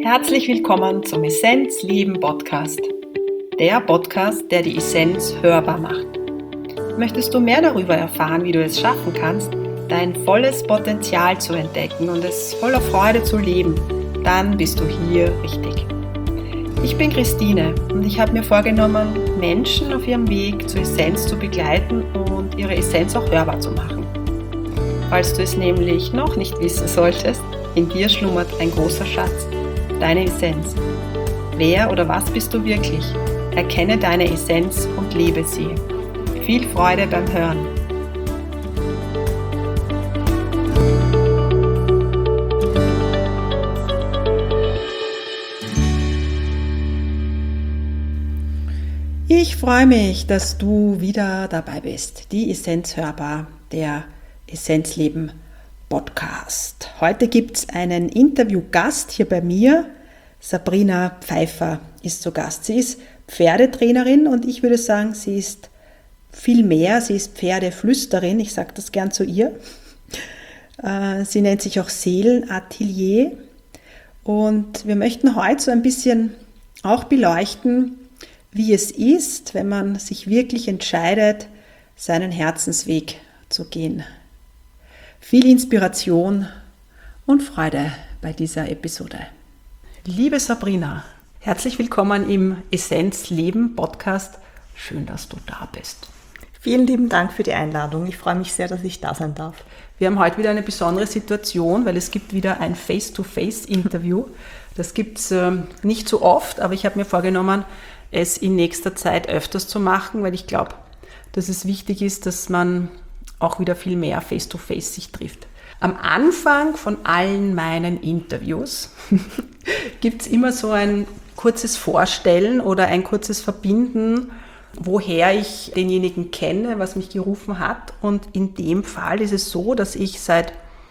Herzlich willkommen zum Essenz Leben Podcast. Der Podcast, der die Essenz hörbar macht. Möchtest du mehr darüber erfahren, wie du es schaffen kannst, dein volles Potenzial zu entdecken und es voller Freude zu leben, dann bist du hier richtig. Ich bin Christine und ich habe mir vorgenommen, Menschen auf ihrem Weg zur Essenz zu begleiten und ihre Essenz auch hörbar zu machen. Falls du es nämlich noch nicht wissen solltest, in dir schlummert ein großer Schatz, deine Essenz. Wer oder was bist du wirklich? Erkenne deine Essenz und lebe sie. Viel Freude beim Hören. Ich freue mich, dass du wieder dabei bist. Die Essenz hörbar, der Essenzleben Podcast. Heute gibt es einen Interviewgast hier bei mir. Sabrina Pfeiffer ist zu Gast. Sie ist Pferdetrainerin und ich würde sagen, sie ist viel mehr. Sie ist Pferdeflüsterin. Ich sage das gern zu ihr. Sie nennt sich auch Seelenatelier. Und wir möchten heute so ein bisschen auch beleuchten, wie es ist, wenn man sich wirklich entscheidet, seinen Herzensweg zu gehen. Viel Inspiration und Freude bei dieser Episode. Liebe Sabrina, herzlich willkommen im Essenzleben Podcast. Schön, dass du da bist. Vielen lieben Dank für die Einladung. Ich freue mich sehr, dass ich da sein darf. Wir haben heute wieder eine besondere Situation, weil es gibt wieder ein Face-to-Face-Interview. Das gibt es nicht so oft, aber ich habe mir vorgenommen, es in nächster Zeit öfters zu machen, weil ich glaube, dass es wichtig ist, dass man auch wieder viel mehr Face-to-Face sich trifft. Am Anfang von allen meinen Interviews gibt es immer so ein kurzes Vorstellen oder ein kurzes Verbinden, woher ich denjenigen kenne, was mich gerufen hat. Und in dem Fall ist es so, dass ich seit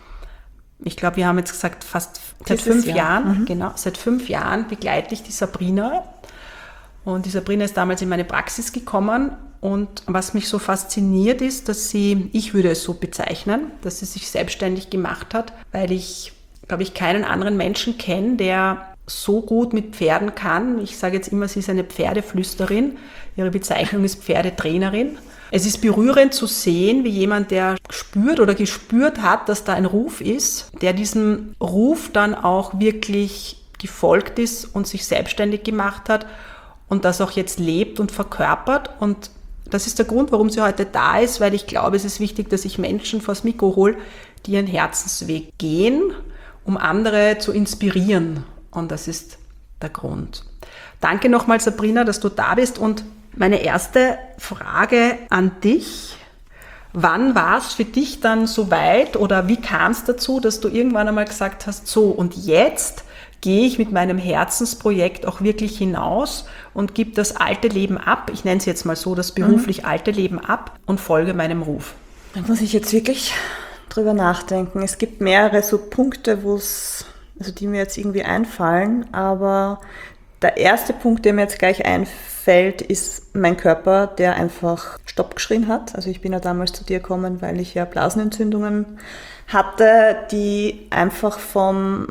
5 Jahren, seit 5 Jahren begleite ich die Sabrina. Und die Sabrina ist damals in meine Praxis gekommen und was mich so fasziniert ist, dass ich würde es so bezeichnen, dass sie sich selbstständig gemacht hat, weil ich, glaube ich, keinen anderen Menschen kenne, der so gut mit Pferden kann. Ich sage jetzt immer, sie ist eine Pferdeflüsterin. Ihre Bezeichnung ist Pferdetrainerin. Es ist berührend zu sehen, wie jemand, der spürt oder gespürt hat, dass da ein Ruf ist, der diesem Ruf dann auch wirklich gefolgt ist und sich selbstständig gemacht hat und das auch jetzt lebt und verkörpert. Und das ist der Grund, warum sie heute da ist, weil ich glaube, es ist wichtig, dass ich Menschen vors Mikro hole, die ihren Herzensweg gehen, um andere zu inspirieren. Und das ist der Grund. Danke nochmal, Sabrina, dass du da bist. Und meine erste Frage an dich: Wann war es für dich dann so weit oder wie kam es dazu, dass du irgendwann einmal gesagt hast, so und jetzt gehe ich mit meinem Herzensprojekt auch wirklich hinaus und gebe das alte Leben ab, ich nenne es jetzt mal so, das beruflich alte Leben ab und folge meinem Ruf? Da muss ich jetzt wirklich drüber nachdenken. Es gibt mehrere so Punkte, die mir jetzt irgendwie einfallen, aber der erste Punkt, der mir jetzt gleich einfällt, ist mein Körper, der einfach Stopp geschrien hat. Also ich bin ja damals zu dir gekommen, weil ich ja Blasenentzündungen hatte, die einfach vom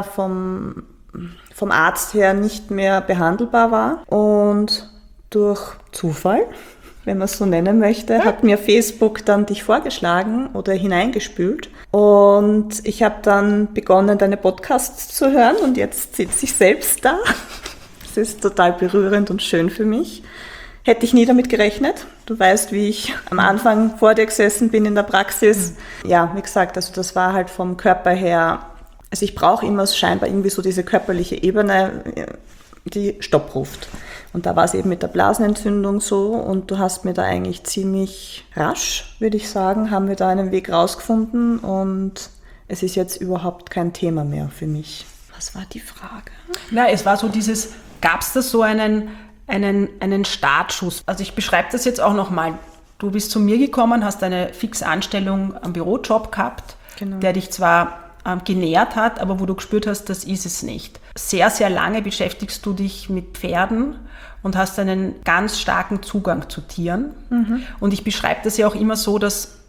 Arzt her nicht mehr behandelbar war. Und durch Zufall, wenn man es so nennen möchte, hat mir Facebook dann dich vorgeschlagen oder hineingespült. Und ich habe dann begonnen, deine Podcasts zu hören und jetzt sitze ich selbst da. Das ist total berührend und schön für mich. Hätte ich nie damit gerechnet. Du weißt, wie ich am Anfang vor dir gesessen bin in der Praxis. Ja, wie gesagt, also das war halt vom Körper her, also ich brauche immer scheinbar irgendwie so diese körperliche Ebene, die Stopp ruft. Und da war es eben mit der Blasenentzündung so und du hast mir da eigentlich ziemlich rasch, würde ich sagen, haben wir da einen Weg rausgefunden und es ist jetzt überhaupt kein Thema mehr für mich. Was war die Frage? Na, es war so gab es da so einen Startschuss? Also ich beschreibe das jetzt auch nochmal. Du bist zu mir gekommen, hast eine Fixanstellung am Bürojob gehabt, genau, der dich zwar genährt hat, aber wo du gespürt hast, das ist es nicht. Sehr, sehr lange beschäftigst du dich mit Pferden und hast einen ganz starken Zugang zu Tieren. Und ich beschreibe das ja auch immer so, dass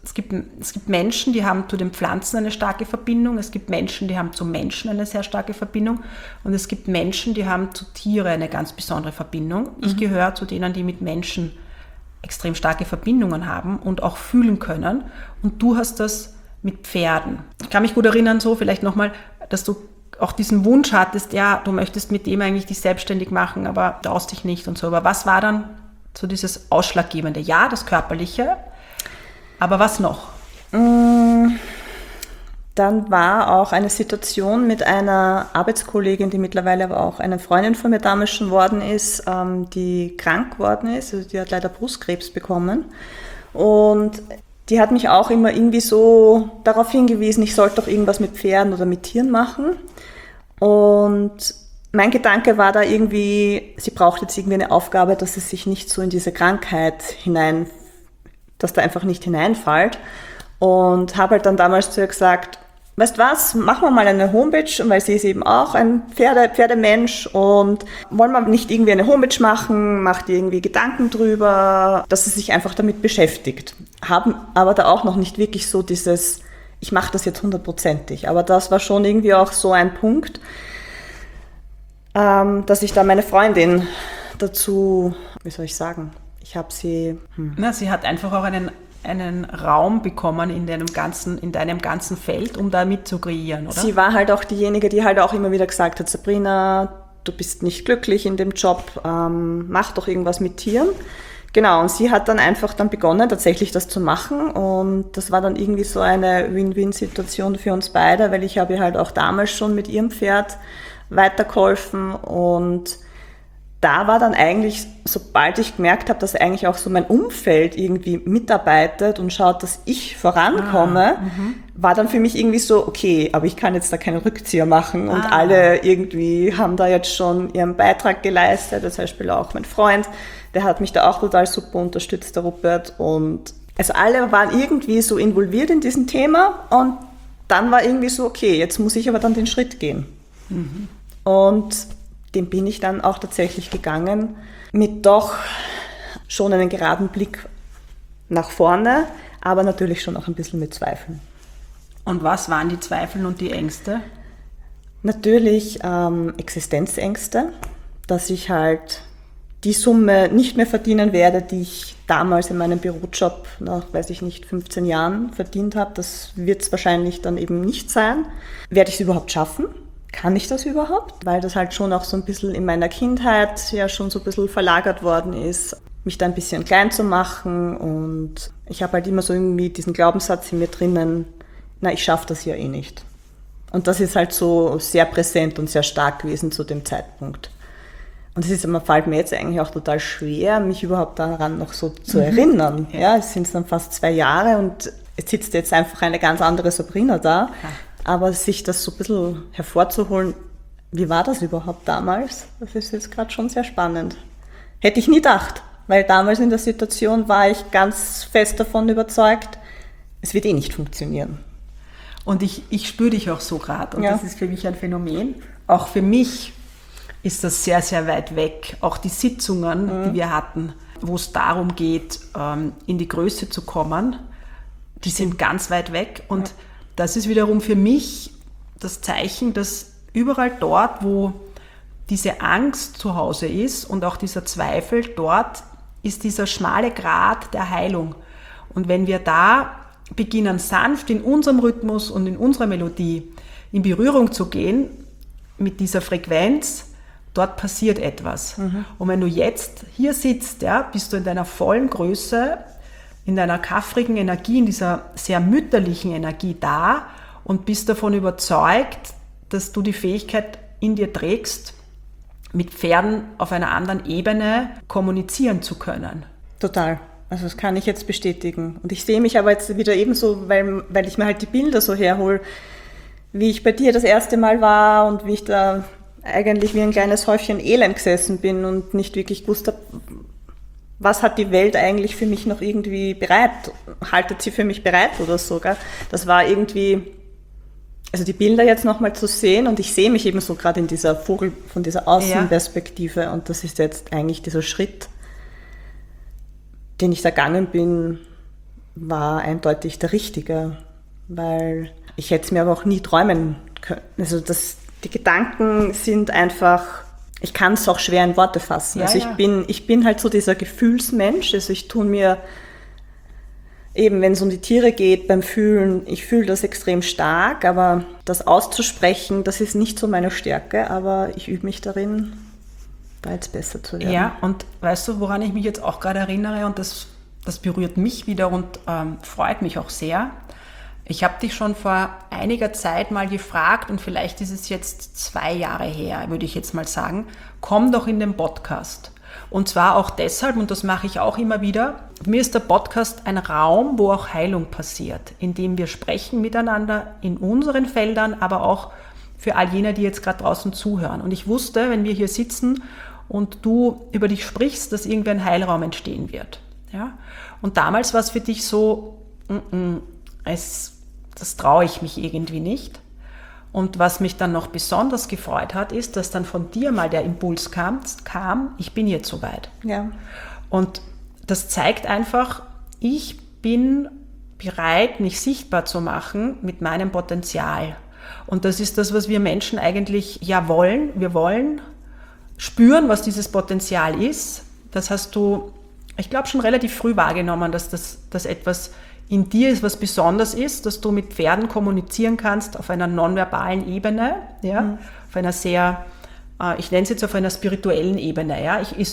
Es gibt Menschen, die haben zu den Pflanzen eine starke Verbindung. Es gibt Menschen, die haben zu Menschen eine sehr starke Verbindung. Und es gibt Menschen, die haben zu Tiere eine ganz besondere Verbindung. Ich gehöre zu denen, die mit Menschen extrem starke Verbindungen haben und auch fühlen können. Und du hast das mit Pferden. Ich kann mich gut erinnern, so vielleicht nochmal, dass du auch diesen Wunsch hattest, ja, du möchtest mit dem eigentlich dich selbstständig machen, aber traust dich nicht und so. Aber was war dann so dieses Ausschlaggebende? Ja, das Körperliche, aber was noch? Dann war auch eine Situation mit einer Arbeitskollegin, die mittlerweile aber auch eine Freundin von mir damals schon worden ist, die krank geworden ist. Also die hat leider Brustkrebs bekommen. Und die hat mich auch immer irgendwie so darauf hingewiesen, ich sollte doch irgendwas mit Pferden oder mit Tieren machen. Und mein Gedanke war da irgendwie, sie braucht jetzt irgendwie eine Aufgabe, dass sie sich nicht so in diese Krankheit dass da einfach nicht hineinfällt. Und habe halt dann damals zu ihr gesagt, weißt was, machen wir mal eine Homepage, weil sie ist eben auch ein Pferdemensch und wollen wir nicht irgendwie eine Homepage machen, macht ihr irgendwie Gedanken drüber, dass sie sich einfach damit beschäftigt. Haben aber da auch noch nicht wirklich so dieses, ich mache das jetzt 100%. Aber das war schon irgendwie auch so ein Punkt, dass ich da meine Freundin dazu, wie soll ich sagen, ich habe sie... Sie hat einfach auch einen Raum bekommen in deinem ganzen Feld, um da mitzukreieren, oder? Sie war halt auch diejenige, die halt auch immer wieder gesagt hat, Sabrina, du bist nicht glücklich in dem Job, mach doch irgendwas mit Tieren. Genau, und sie hat dann einfach begonnen, tatsächlich das zu machen und das war dann irgendwie so eine Win-Win-Situation für uns beide, weil ich habe ihr halt auch damals schon mit ihrem Pferd weitergeholfen und da war dann eigentlich, sobald ich gemerkt habe, dass eigentlich auch so mein Umfeld irgendwie mitarbeitet und schaut, dass ich vorankomme, war dann für mich irgendwie so, okay, aber ich kann jetzt da keinen Rückzieher machen und alle irgendwie haben da jetzt schon ihren Beitrag geleistet, zum Beispiel auch mein Freund, der hat mich da auch total super unterstützt, der Rupert, und also alle waren irgendwie so involviert in diesem Thema und dann war irgendwie so, okay, jetzt muss ich aber dann den Schritt gehen. Und den bin ich dann auch tatsächlich gegangen, mit doch schon einem geraden Blick nach vorne, aber natürlich schon auch ein bisschen mit Zweifeln. Und was waren die Zweifel und die Ängste? Natürlich Existenzängste, dass ich halt die Summe nicht mehr verdienen werde, die ich damals in meinem Bürojob nach, 15 Jahren verdient habe. Das wird es wahrscheinlich dann eben nicht sein. Werde ich es überhaupt schaffen? Kann ich das überhaupt? Weil das halt schon auch so ein bisschen in meiner Kindheit ja schon so ein bisschen verlagert worden ist, mich da ein bisschen klein zu machen, und ich habe halt immer so irgendwie diesen Glaubenssatz in mir drinnen, na, ich schaffe das ja eh nicht. Und das ist halt so sehr präsent und sehr stark gewesen zu dem Zeitpunkt. Und fällt mir jetzt eigentlich auch total schwer, mich überhaupt daran noch so zu erinnern. Ja, es sind dann fast 2 Jahre und es sitzt jetzt einfach eine ganz andere Sabrina da. Ja. Aber sich das so ein bisschen hervorzuholen, wie war das überhaupt damals? Das ist jetzt gerade schon sehr spannend. Hätte ich nie gedacht, weil damals in der Situation war ich ganz fest davon überzeugt, es wird eh nicht funktionieren. Und ich spüre dich auch so gerade und das ist für mich ein Phänomen. Auch für mich ist das sehr, sehr weit weg. Auch die Sitzungen, die wir hatten, wo es darum geht, in die Größe zu kommen, die sind ganz weit weg. Und das ist wiederum für mich das Zeichen, dass überall dort, wo diese Angst zu Hause ist und auch dieser Zweifel, dort ist dieser schmale Grat der Heilung. Und wenn wir da beginnen, sanft in unserem Rhythmus und in unserer Melodie in Berührung zu gehen mit dieser Frequenz, dort passiert etwas. Und wenn du jetzt hier sitzt, bist du in deiner vollen Größe, in deiner kaffrigen Energie, in dieser sehr mütterlichen Energie da und bist davon überzeugt, dass du die Fähigkeit in dir trägst, mit Pferden auf einer anderen Ebene kommunizieren zu können. Total. Also das kann ich jetzt bestätigen. Und ich sehe mich aber jetzt wieder ebenso, weil ich mir halt die Bilder so herhole, wie ich bei dir das erste Mal war und wie ich da eigentlich wie ein kleines Häufchen Elend gesessen bin und nicht wirklich gewusst habe, was hat die Welt eigentlich für mich noch irgendwie bereit? Haltet sie für mich bereit oder so? Gell? Das war irgendwie, also die Bilder jetzt nochmal zu sehen, und ich sehe mich eben so gerade in dieser Vogel, von dieser Außenperspektive, und das ist jetzt eigentlich dieser Schritt, den ich da gegangen bin, war eindeutig der richtige, weil ich hätte es mir aber auch nie träumen können. Also die Gedanken sind einfach, ich kann es auch schwer in Worte fassen. Also ich bin halt so dieser Gefühlsmensch, also ich tue mir eben, wenn es um die Tiere geht, beim Fühlen, ich fühle das extrem stark, aber das auszusprechen, das ist nicht so meine Stärke, aber ich übe mich darin, da jetzt besser zu werden. Ja, und weißt du, woran ich mich jetzt auch gerade erinnere, und das berührt mich wieder und freut mich auch sehr. Ich habe dich schon vor einiger Zeit mal gefragt, und vielleicht ist es jetzt 2 Jahre her, würde ich jetzt mal sagen, komm doch in den Podcast. Und zwar auch deshalb, und das mache ich auch immer wieder, mir ist der Podcast ein Raum, wo auch Heilung passiert, in dem wir sprechen miteinander in unseren Feldern, aber auch für all jene, die jetzt gerade draußen zuhören. Und ich wusste, wenn wir hier sitzen und du über dich sprichst, dass irgendwie ein Heilraum entstehen wird. Ja? Und damals war es für dich so, das traue ich mich irgendwie nicht. Und was mich dann noch besonders gefreut hat, ist, dass dann von dir mal der Impuls kam, ich bin jetzt soweit. Ja. Und das zeigt einfach, ich bin bereit, mich sichtbar zu machen mit meinem Potenzial. Und das ist das, was wir Menschen eigentlich wollen. Wir wollen spüren, was dieses Potenzial ist. Das hast du, ich glaube, schon relativ früh wahrgenommen, dass das etwas in dir ist, was besonders ist, dass du mit Pferden kommunizieren kannst auf einer nonverbalen Ebene, auf einer sehr, ich nenne es jetzt auf einer spirituellen Ebene, ist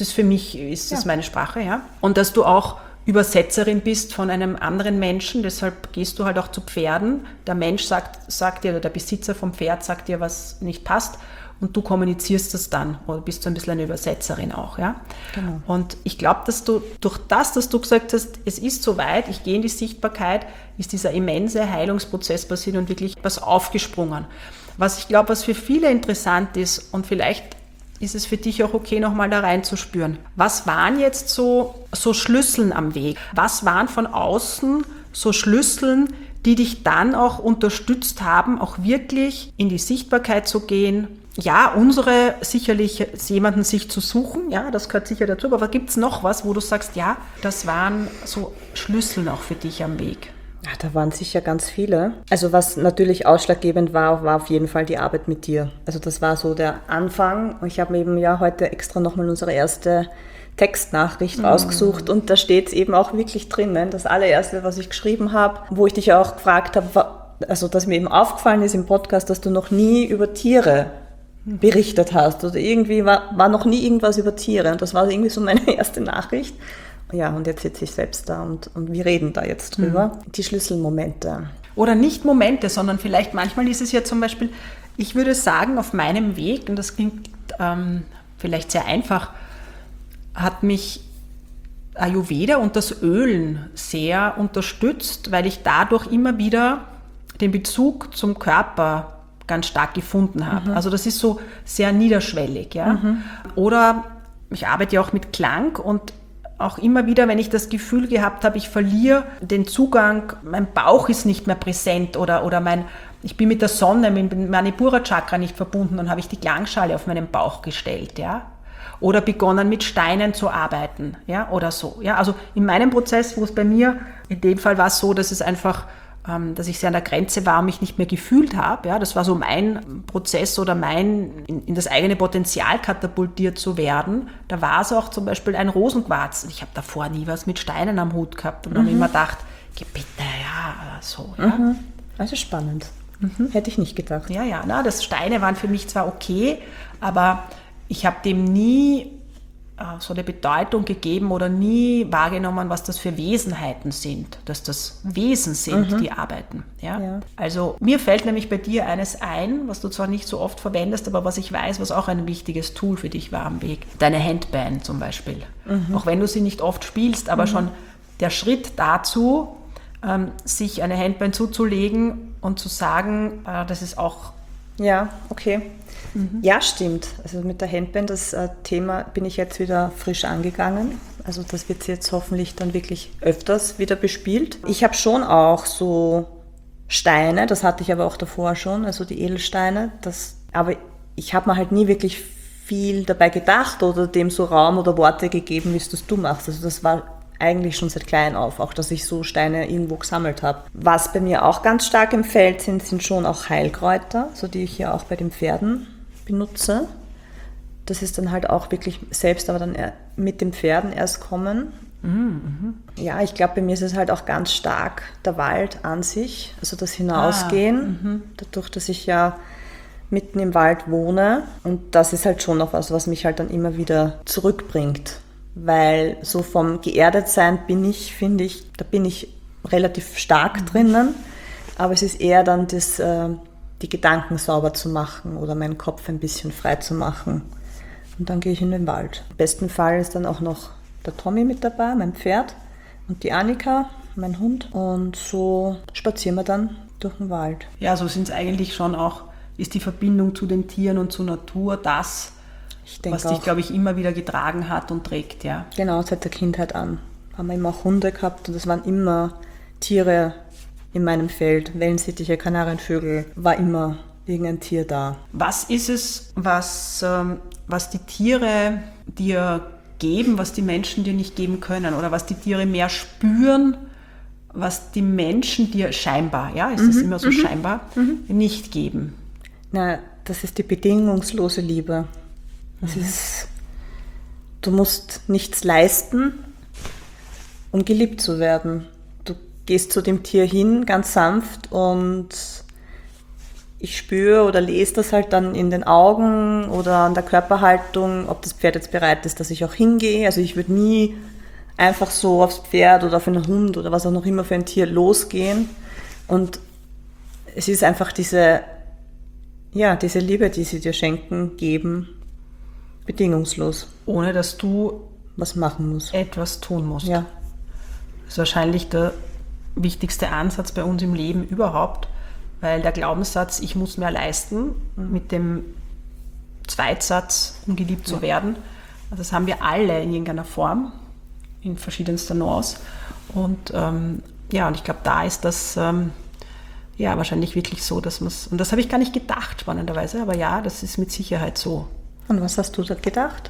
es meine Sprache, und dass du auch Übersetzerin bist von einem anderen Menschen, deshalb gehst du halt auch zu Pferden. Der Mensch sagt dir, oder der Besitzer vom Pferd sagt dir, was nicht passt, und du kommunizierst das dann, oder bist so ein bisschen eine Übersetzerin auch, Genau. Und ich glaube, dass du durch das, dass du gesagt hast, es ist soweit, ich gehe in die Sichtbarkeit, ist dieser immense Heilungsprozess passiert und wirklich was aufgesprungen. Was ich glaube, was für viele interessant ist, und vielleicht ist es für dich auch okay, nochmal da reinzuspüren. Was waren jetzt so Schlüsseln am Weg? Was waren von außen so Schlüsseln, die dich dann auch unterstützt haben, auch wirklich in die Sichtbarkeit zu gehen? Ja, unsere sicherlich jemanden sich zu suchen, das gehört sicher dazu, aber gibt es noch was, wo du sagst, das waren so Schlüssel auch für dich am Weg? Ja, da waren sicher ganz viele. Also was natürlich ausschlaggebend war auf jeden Fall die Arbeit mit dir. Also das war so der Anfang. Ich habe mir eben heute extra nochmal unsere erste Textnachricht rausgesucht, und da steht es eben auch wirklich drinnen, das allererste, was ich geschrieben habe, wo ich dich auch gefragt habe, also dass mir eben aufgefallen ist im Podcast, dass du noch nie über Tiere berichtet hast, oder irgendwie war noch nie irgendwas über Tiere, und das war irgendwie so meine erste Nachricht. Ja, und jetzt sitze ich selbst da und wir reden da jetzt drüber. Die Schlüsselmomente. Oder nicht Momente, sondern vielleicht manchmal ist es ja zum Beispiel, ich würde sagen, auf meinem Weg, und das klingt vielleicht sehr einfach, hat mich Ayurveda und das Ölen sehr unterstützt, weil ich dadurch immer wieder den Bezug zum Körper ganz stark gefunden habe. Also das ist so sehr niederschwellig. Oder ich arbeite ja auch mit Klang, und auch immer wieder, wenn ich das Gefühl gehabt habe, ich verliere den Zugang, mein Bauch ist nicht mehr präsent oder ich bin mit der Sonne, mit dem Manipura-Chakra nicht verbunden, dann habe ich die Klangschale auf meinen Bauch gestellt. Oder begonnen mit Steinen zu arbeiten, oder so. Also in meinem Prozess, wo es bei mir, in dem Fall war es so, dass es einfach, dass ich sehr an der Grenze war und mich nicht mehr gefühlt habe. Das war so mein Prozess oder in das eigene Potenzial katapultiert zu werden. Da war es auch zum Beispiel ein Rosenquarz. Ich habe davor nie was mit Steinen am Hut gehabt und habe immer gedacht, bitte, so. Also spannend. Hätte ich nicht gedacht. Das Steine waren für mich zwar okay, aber ich habe dem nie so eine Bedeutung gegeben oder nie wahrgenommen, was das für Wesenheiten sind, dass das Wesen sind, die arbeiten. Also mir fällt nämlich bei dir eines ein, was du zwar nicht so oft verwendest, aber was ich weiß, was auch ein wichtiges Tool für dich war am Weg. Deine Handpan zum Beispiel. Auch wenn du sie nicht oft spielst, aber schon der Schritt dazu, sich eine Handpan zuzulegen und zu sagen, das ist auch... Ja, okay. Ja, stimmt. Also mit der Handpan, das Thema bin ich jetzt wieder frisch angegangen. Also das wird jetzt hoffentlich dann wirklich öfters wieder bespielt. Ich habe schon auch so Steine, das hatte ich aber auch davor schon, also die Edelsteine. Aber ich habe mir halt nie wirklich viel dabei gedacht oder dem so Raum oder Worte gegeben, wie es das du machst. Also das war eigentlich schon seit klein auf, auch dass ich so Steine irgendwo gesammelt habe. Was bei mir auch ganz stark im Feld sind schon auch Heilkräuter, so die ich ja auch bei den Pferden benutze. Das ist dann halt auch wirklich selbst, aber dann mit den Pferden erst kommen. Ja, ich glaube, bei mir ist es halt auch ganz stark der Wald an sich, also das Hinausgehen, dadurch, dass ich ja mitten im Wald wohne. Und das ist halt schon noch was mich halt dann immer wieder zurückbringt. Weil so vom Geerdetsein finde ich, da bin ich relativ stark drinnen. Aber es ist eher dann die Gedanken sauber zu machen oder meinen Kopf ein bisschen frei zu machen. Und dann gehe ich in den Wald. Im besten Fall ist dann auch noch der Tommy mit dabei, mein Pferd, und die Annika, mein Hund. Und so spazieren wir dann durch den Wald. Ja, so sind es eigentlich schon auch, ist die Verbindung zu den Tieren und zur Natur das, was dich, glaube ich, immer wieder getragen hat und trägt, ja. Genau, seit der Kindheit an. Haben wir immer auch Hunde gehabt und es waren immer Tiere in meinem Feld. Wellensittiche, Kanarienvögel, war immer irgendein Tier da. Was ist es, was die Tiere dir geben, was die Menschen dir nicht geben können oder was die Tiere mehr spüren, was die Menschen dir scheinbar, ja, ist das immer so scheinbar, nicht geben? Na, das ist die bedingungslose Liebe. Das ist, du musst nichts leisten, um geliebt zu werden. Du gehst zu dem Tier hin, ganz sanft, und ich spüre oder lese das halt dann in den Augen oder an der Körperhaltung, ob das Pferd jetzt bereit ist, dass ich auch hingehe. Also ich würde nie einfach so aufs Pferd oder auf einen Hund oder was auch noch immer für ein Tier losgehen. Und es ist einfach diese Liebe, die sie dir schenken, geben, bedingungslos. Ohne dass du was machen musst. Etwas tun musst. Ja. Das ist wahrscheinlich der wichtigste Ansatz bei uns im Leben überhaupt, weil der Glaubenssatz, ich muss mehr leisten, mit dem Zweitsatz, um geliebt zu werden, das haben wir alle in irgendeiner Form, in verschiedenster Nuance. Und und ich glaube, da ist das wahrscheinlich wirklich so, dass man es, und das habe ich gar nicht gedacht, spannenderweise, aber ja, das ist mit Sicherheit so. Und was hast du da gedacht?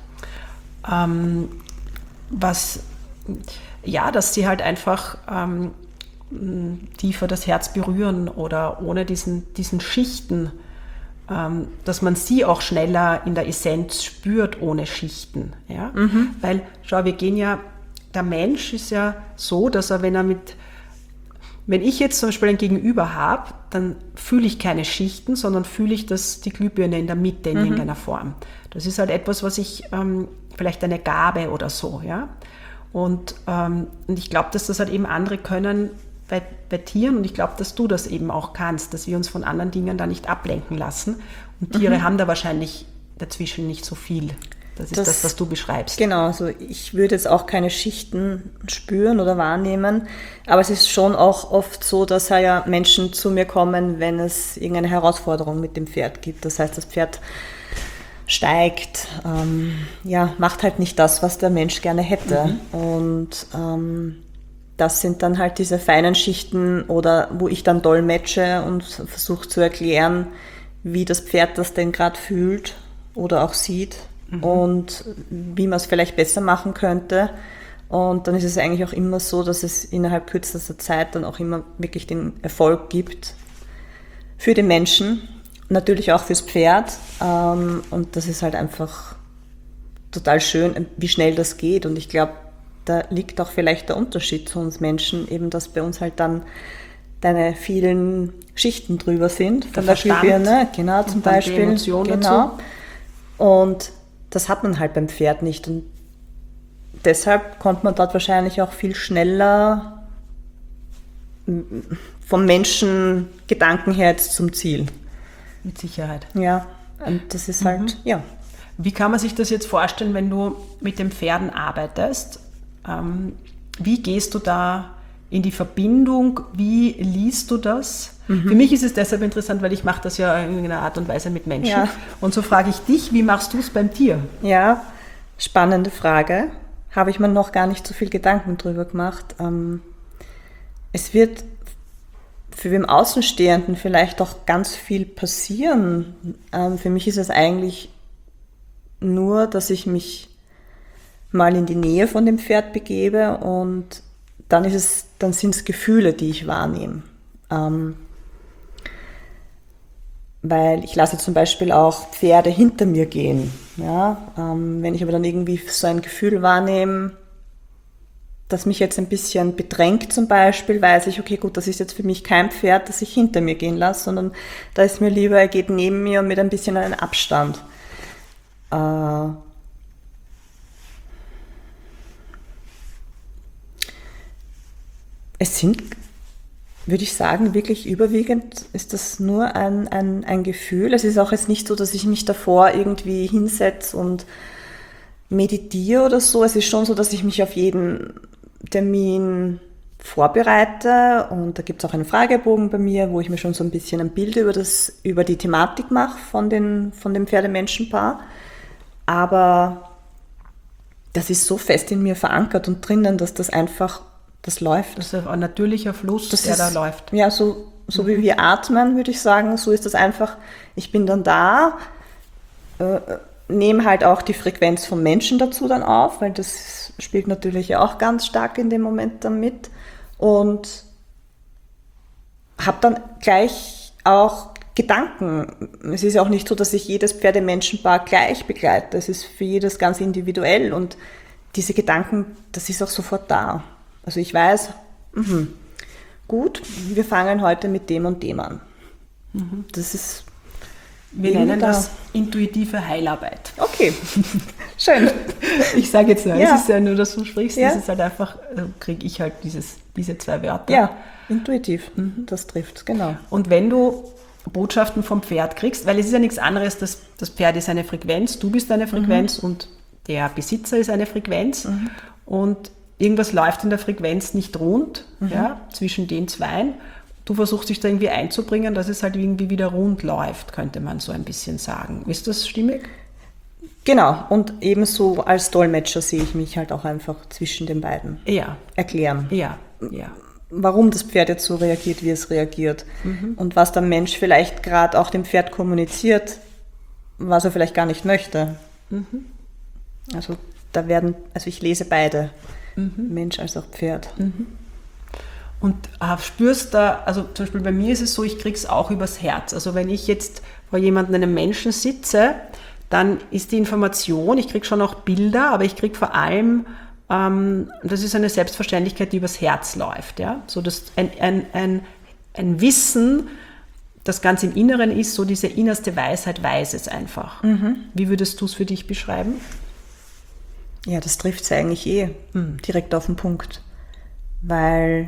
Dass sie halt einfach tiefer das Herz berühren oder ohne diesen Schichten, dass man sie auch schneller in der Essenz spürt ohne Schichten. Ja? Weil, schau, der Mensch ist ja so, dass er, wenn ich jetzt zum Beispiel ein Gegenüber habe, dann fühle ich keine Schichten, sondern fühle ich die Glühbirne in der Mitte in irgendeiner Form. Das ist halt etwas, was ich, vielleicht eine Gabe oder so, ja. Und ich glaube, dass das halt eben andere können bei Tieren, und ich glaube, dass du das eben auch kannst, dass wir uns von anderen Dingen da nicht ablenken lassen. Und Tiere haben da wahrscheinlich dazwischen nicht so viel. Das ist das, was du beschreibst. Genau, also ich würde jetzt auch keine Schichten spüren oder wahrnehmen, aber es ist schon auch oft so, dass ja Menschen zu mir kommen, wenn es irgendeine Herausforderung mit dem Pferd gibt. Das heißt, das Pferd steigt, macht halt nicht das, was der Mensch gerne hätte. Und das sind dann halt diese feinen Schichten, oder wo ich dann dolmetsche und versuche zu erklären, wie das Pferd das denn gerade fühlt oder auch sieht. Und wie man es vielleicht besser machen könnte. Und dann ist es eigentlich auch immer so, dass es innerhalb kürzester Zeit dann auch immer wirklich den Erfolg gibt für den Menschen, natürlich auch fürs Pferd. Und das ist halt einfach total schön, wie schnell das geht. Und ich glaube, da liegt auch vielleicht der Unterschied zu uns Menschen, eben dass bei uns halt dann deine vielen Schichten drüber sind. Von der Glühbirne, genau, zum Beispiel. Die Emotion dazu. Und das hat man halt beim Pferd nicht, und deshalb kommt man dort wahrscheinlich auch viel schneller vom Menschengedanken her jetzt zum Ziel. Mit Sicherheit. Ja, und das ist halt, Wie kann man sich das jetzt vorstellen, wenn du mit den Pferden arbeitest? Wie gehst du da in die Verbindung? Wie liest du das? Für mich ist es deshalb interessant, weil ich mache das ja in irgendeiner Art und Weise mit Menschen. Ja. Und so frage ich dich, wie machst du es beim Tier? Ja, spannende Frage. Habe ich mir noch gar nicht so viel Gedanken drüber gemacht. Es wird für den Außenstehenden vielleicht auch ganz viel passieren. Für mich ist es eigentlich nur, dass ich mich mal in die Nähe von dem Pferd begebe und dann sind es Gefühle, die ich wahrnehme. Weil ich lasse zum Beispiel auch Pferde hinter mir gehen. Ja? Wenn ich aber dann irgendwie so ein Gefühl wahrnehme, das mich jetzt ein bisschen bedrängt zum Beispiel, weiß ich, okay, gut, das ist jetzt für mich kein Pferd, das ich hinter mir gehen lasse, sondern da ist mir lieber, er geht neben mir mit ein bisschen einem Abstand. Es sind, würde ich sagen, wirklich überwiegend ist das nur ein Gefühl. Es ist auch jetzt nicht so, dass ich mich davor irgendwie hinsetze und meditiere oder so. Es ist schon so, dass ich mich auf jeden Termin vorbereite und da gibt es auch einen Fragebogen bei mir, wo ich mir schon so ein bisschen ein Bild über die Thematik mache von dem Pferdemenschenpaar. Aber das ist so fest in mir verankert und drinnen, dass das einfach, das läuft. Das ist ein natürlicher Fluss, da läuft. Ja, so wie wir atmen, würde ich sagen, so ist das einfach. Ich bin dann da, nehme halt auch die Frequenz vom Menschen dazu dann auf, weil das spielt natürlich auch ganz stark in dem Moment dann mit und habe dann gleich auch Gedanken. Es ist ja auch nicht so, dass ich jedes Pferdemenschenpaar gleich begleite. Es ist für jedes ganz individuell und diese Gedanken, das ist auch sofort da. Also ich weiß, gut, wir fangen heute mit dem und dem an. Das ist... Wir nennen das intuitive Heilarbeit. Okay, schön. Ich sage jetzt nur, es ist ja nur, dass du sprichst, das ist halt einfach, kriege ich halt diese zwei Wörter. Ja, intuitiv, das trifft, genau. Und wenn du Botschaften vom Pferd kriegst, weil es ist ja nichts anderes, das Pferd ist eine Frequenz, du bist eine Frequenz und der Besitzer ist eine Frequenz und irgendwas läuft in der Frequenz nicht rund, zwischen den zweien. Du versuchst dich da irgendwie einzubringen, dass es halt irgendwie wieder rund läuft, könnte man so ein bisschen sagen. Ist das stimmig? Genau, und ebenso als Dolmetscher sehe ich mich halt auch einfach zwischen den beiden erklären. Ja. Warum das Pferd jetzt so reagiert, wie es reagiert. Und was der Mensch vielleicht gerade auch dem Pferd kommuniziert, was er vielleicht gar nicht möchte. Also ich lese beide, Mensch als auch Pferd. Und spürst da, also zum Beispiel bei mir ist es so, ich kriege es auch übers Herz. Also wenn ich jetzt vor jemandem, einem Menschen sitze, dann ist die Information, ich kriege schon auch Bilder, aber ich kriege vor allem, das ist eine Selbstverständlichkeit, die übers Herz läuft. Ja? So dass ein Wissen, das ganz im Inneren ist, so diese innerste Weisheit weiß es einfach. Wie würdest du es für dich beschreiben? Ja, das trifft es eigentlich direkt auf den Punkt. Weil...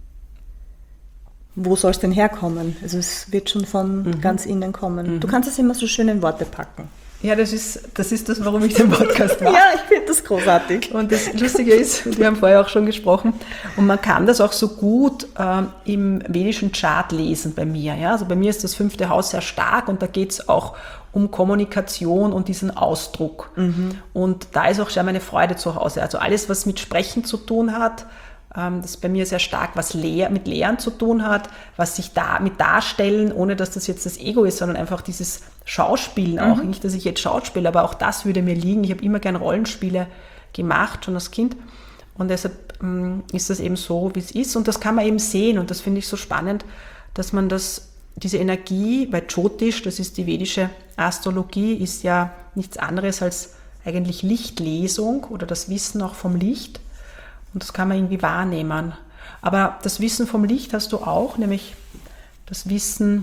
Wo soll es denn herkommen? Also es wird schon von ganz innen kommen. Du kannst es immer so schön in Worte packen. Ja, das ist das, warum ich den Podcast mache. Ja, ich finde das großartig. Und das Lustige ist, wir haben vorher auch schon gesprochen, und man kann das auch so gut im vedischen Chart lesen bei mir. Ja? Also bei mir ist das 5. Haus sehr stark und da geht es auch um Kommunikation und diesen Ausdruck. Und da ist auch schon meine Freude zu Hause. Also alles, was mit Sprechen zu tun hat, das bei mir sehr stark was mit Lehren zu tun hat, was sich da mit darstellen, ohne dass das jetzt das Ego ist, sondern einfach dieses Schauspielen auch. Nicht, dass ich jetzt Schauspiele, aber auch das würde mir liegen. Ich habe immer gern Rollenspiele gemacht, schon als Kind. Und deshalb ist das eben so, wie es ist. Und das kann man eben sehen. Und das finde ich so spannend, dass man diese Energie, bei Jyotish, das ist die vedische Astrologie, ist ja nichts anderes als eigentlich Lichtlesung oder das Wissen auch vom Licht. Und das kann man irgendwie wahrnehmen. Aber das Wissen vom Licht hast du auch, nämlich das Wissen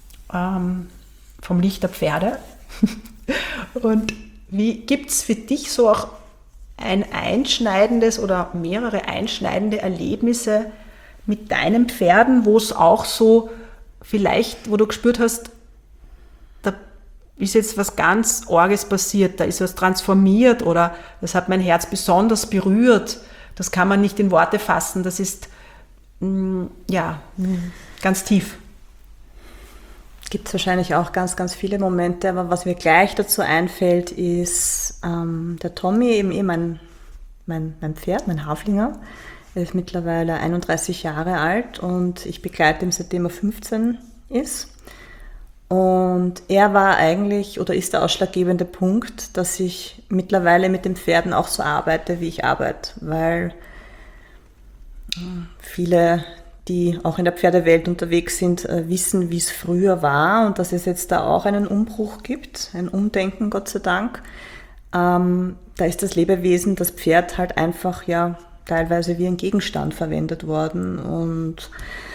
vom Licht der Pferde. Und gibt es für dich so auch ein einschneidendes oder mehrere einschneidende Erlebnisse mit deinen Pferden, wo es auch so vielleicht, wo du gespürt hast, da ist jetzt was ganz Orges passiert, da ist was transformiert oder das hat mein Herz besonders berührt. Das kann man nicht in Worte fassen, das ist ganz tief. Gibt es wahrscheinlich auch ganz, ganz viele Momente, aber was mir gleich dazu einfällt, ist der Tommy, eben mein Pferd, mein Haflinger. Er ist mittlerweile 31 Jahre alt und ich begleite ihn, seitdem er 15 ist. Und er war eigentlich oder ist der ausschlaggebende Punkt, dass ich mittlerweile mit den Pferden auch so arbeite, wie ich arbeite. Weil viele, die auch in der Pferdewelt unterwegs sind, wissen, wie es früher war und dass es jetzt da auch einen Umbruch gibt, ein Umdenken, Gott sei Dank. Da ist das Lebewesen, das Pferd, halt einfach ja teilweise wie ein Gegenstand verwendet worden. Und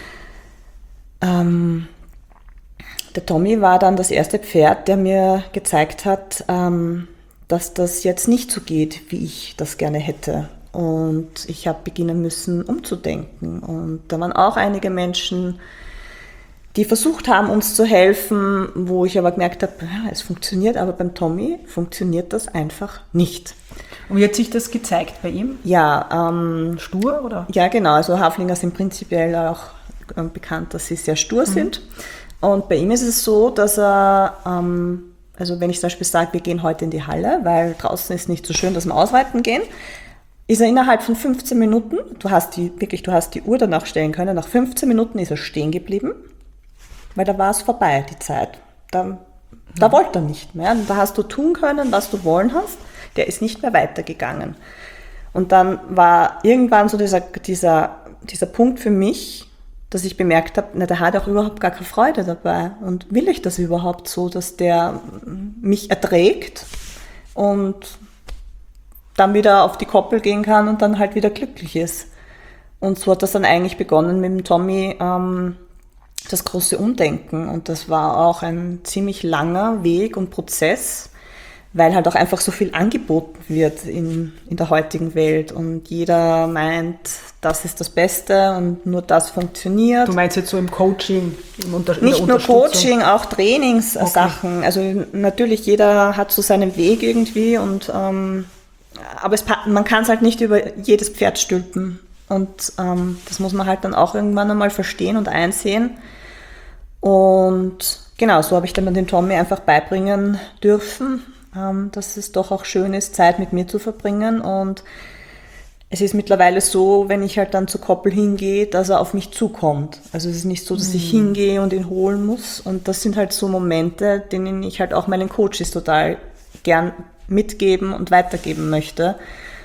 der Tommy war dann das erste Pferd, der mir gezeigt hat, dass das jetzt nicht so geht, wie ich das gerne hätte. Und ich habe beginnen müssen, umzudenken. Und da waren auch einige Menschen, die versucht haben, uns zu helfen, wo ich aber gemerkt habe, ja, es funktioniert, aber beim Tommy funktioniert das einfach nicht. Und wie hat sich das gezeigt bei ihm? Ja, stur, oder? Ja, genau. Also Haflinger sind prinzipiell auch bekannt, dass sie sehr stur sind. Und bei ihm ist es so, dass er, also wenn ich zum Beispiel sage, wir gehen heute in die Halle, weil draußen ist nicht so schön, dass wir ausreiten gehen, ist er innerhalb von 15 Minuten, du hast die Uhr danach stellen können, nach 15 Minuten ist er stehen geblieben, weil da war es vorbei, die Zeit. Da wollte er nicht mehr. Und da hast du tun können, was du wollen hast. Der ist nicht mehr weitergegangen. Und dann war irgendwann so dieser Punkt für mich, dass ich bemerkt habe, der hat auch überhaupt gar keine Freude dabei. Und will ich das überhaupt so, dass der mich erträgt und dann wieder auf die Koppel gehen kann und dann halt wieder glücklich ist. Und so hat das dann eigentlich begonnen mit dem Tommy, das große Umdenken. Und das war auch ein ziemlich langer Weg und Prozess, weil halt auch einfach so viel angeboten wird in der heutigen Welt. Und jeder meint, das ist das Beste und nur das funktioniert. Du meinst jetzt so im Coaching? Nicht nur Coaching, auch Trainingssachen. Okay. Also natürlich, jeder hat so seinen Weg irgendwie. Und aber man kann es halt nicht über jedes Pferd stülpen. Und das muss man halt dann auch irgendwann einmal verstehen und einsehen. Und genau, so habe ich dann den Tommy einfach beibringen dürfen, dass es doch auch schön ist, Zeit mit mir zu verbringen. Und es ist mittlerweile so, wenn ich halt dann zur Koppel hingehe, dass er auf mich zukommt. Also es ist nicht so, dass ich hingehe und ihn holen muss. Und das sind halt so Momente, denen ich halt auch meinen Coaches total gern mitgeben und weitergeben möchte.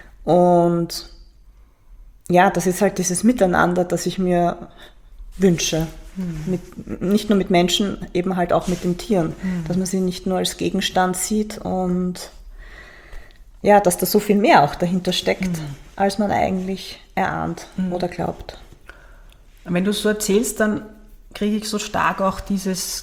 Und ja, das ist halt dieses Miteinander, das ich mir wünsche. Nicht nur mit Menschen, eben halt auch mit den Tieren. Dass man sie nicht nur als Gegenstand sieht und ja, dass da so viel mehr auch dahinter steckt, als man eigentlich erahnt oder glaubt. Wenn du so erzählst, dann kriege ich so stark auch dieses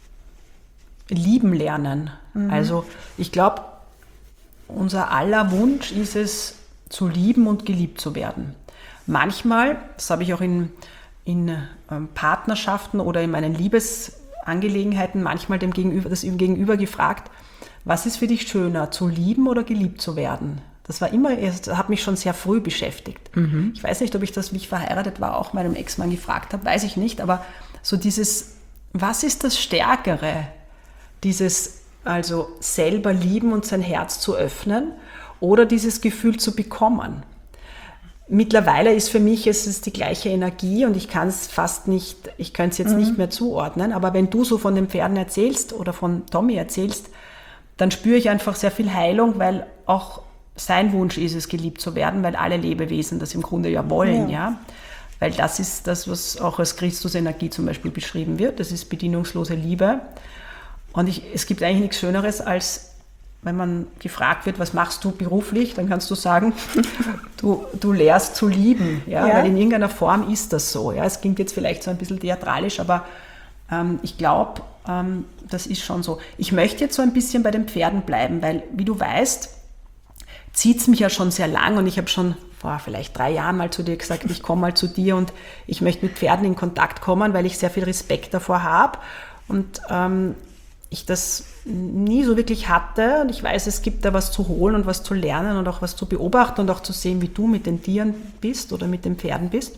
Lieben lernen. Also ich glaube, unser aller Wunsch ist es, zu lieben und geliebt zu werden. Manchmal, das habe ich auch in Partnerschaften oder in meinen Liebesangelegenheiten manchmal das Gegenüber gefragt, was ist für dich schöner, zu lieben oder geliebt zu werden? Das hat mich schon sehr früh beschäftigt. Ich weiß nicht, ob ich das, wie ich verheiratet war, auch meinem Ex-Mann gefragt habe, weiß ich nicht, aber so dieses, was ist das Stärkere? Dieses also selber lieben und sein Herz zu öffnen oder dieses Gefühl zu bekommen? Mittlerweile ist für mich es die gleiche Energie und ich kann es jetzt nicht mehr zuordnen, aber wenn du so von den Pferden erzählst oder von Tommy erzählst, dann spüre ich einfach sehr viel Heilung, weil auch sein Wunsch ist es, geliebt zu werden, weil alle Lebewesen das im Grunde ja wollen, ja. Weil das ist das, was auch als Christusenergie zum Beispiel beschrieben wird, das ist bedingungslose Liebe. Und es gibt eigentlich nichts Schöneres, als wenn man gefragt wird, was machst du beruflich, dann kannst du sagen, du lehrst zu lieben, ja? Weil in irgendeiner Form ist das so. Ja? Es klingt jetzt vielleicht so ein bisschen theatralisch, aber ich glaube, das ist schon so. Ich möchte jetzt so ein bisschen bei den Pferden bleiben, weil, wie du weißt, zieht es mich ja schon sehr lang und ich habe schon vor vielleicht 3 Jahren mal zu dir gesagt, ich komme mal zu dir und ich möchte mit Pferden in Kontakt kommen, weil ich sehr viel Respekt davor habe und ich das nie so wirklich hatte und ich weiß, es gibt da was zu holen und was zu lernen und auch was zu beobachten und auch zu sehen, wie du mit den Tieren bist oder mit den Pferden bist.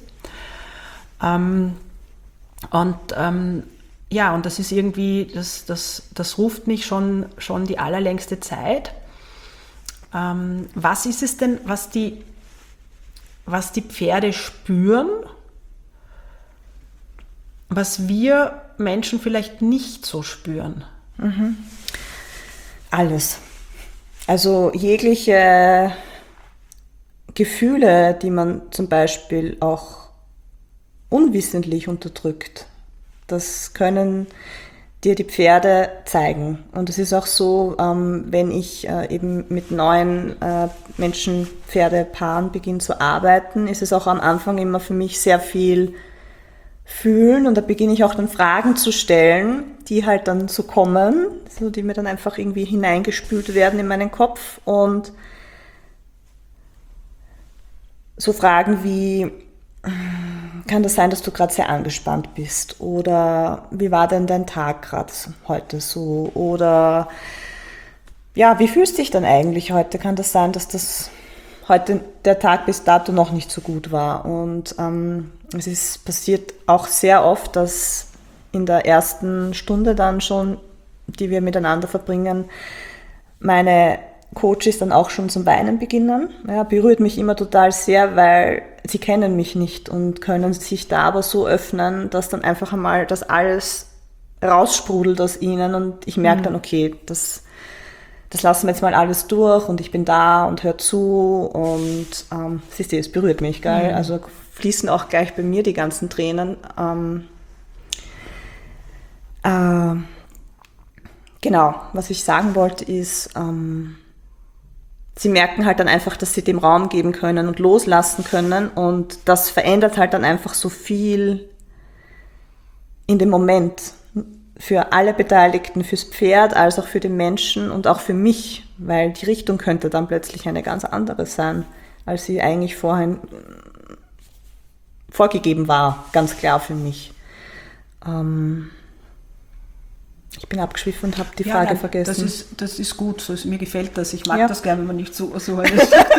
Und das ist irgendwie, das ruft mich schon die allerlängste Zeit. Was ist es denn, was die Pferde spüren, was wir Menschen vielleicht nicht so spüren? Alles. Also jegliche Gefühle, die man zum Beispiel auch unwissentlich unterdrückt, das können dir die Pferde zeigen. Und es ist auch so, wenn ich eben mit neuen Menschen-Pferde-Paaren beginne zu arbeiten, ist es auch am Anfang immer für mich sehr viel fühlen, und da beginne ich auch dann Fragen zu stellen, die halt dann so kommen, so die mir dann einfach irgendwie hineingespült werden in meinen Kopf, und so Fragen wie: Kann das sein, dass du gerade sehr angespannt bist? Oder wie war denn dein Tag gerade heute so? Oder ja, wie fühlst du dich denn eigentlich heute? Kann das sein, dass das heute der Tag bis dato noch nicht so gut war? Und es ist passiert auch sehr oft, dass in der ersten Stunde dann schon, die wir miteinander verbringen, meine Coaches dann auch schon zum Weinen beginnen. Ja, berührt mich immer total sehr, weil sie kennen mich nicht und können sich da aber so öffnen, dass dann einfach einmal das alles raussprudelt aus ihnen, und ich merke dann, okay, das lassen wir jetzt mal alles durch, und ich bin da und höre zu, und siehst du, es berührt mich, gell? Also fließen auch gleich bei mir die ganzen Tränen. Genau, was ich sagen wollte ist, sie merken halt dann einfach, dass sie dem Raum geben können und loslassen können, und das verändert halt dann einfach so viel in dem Moment für alle Beteiligten, fürs Pferd als auch für den Menschen und auch für mich, weil die Richtung könnte dann plötzlich eine ganz andere sein, als sie eigentlich vorhin vorgegeben war, ganz klar für mich. Ich bin abgeschwiffen und habe die Frage vergessen. Das ist gut, mir gefällt das. Ich mag das gerne, wenn man nicht so eine Wo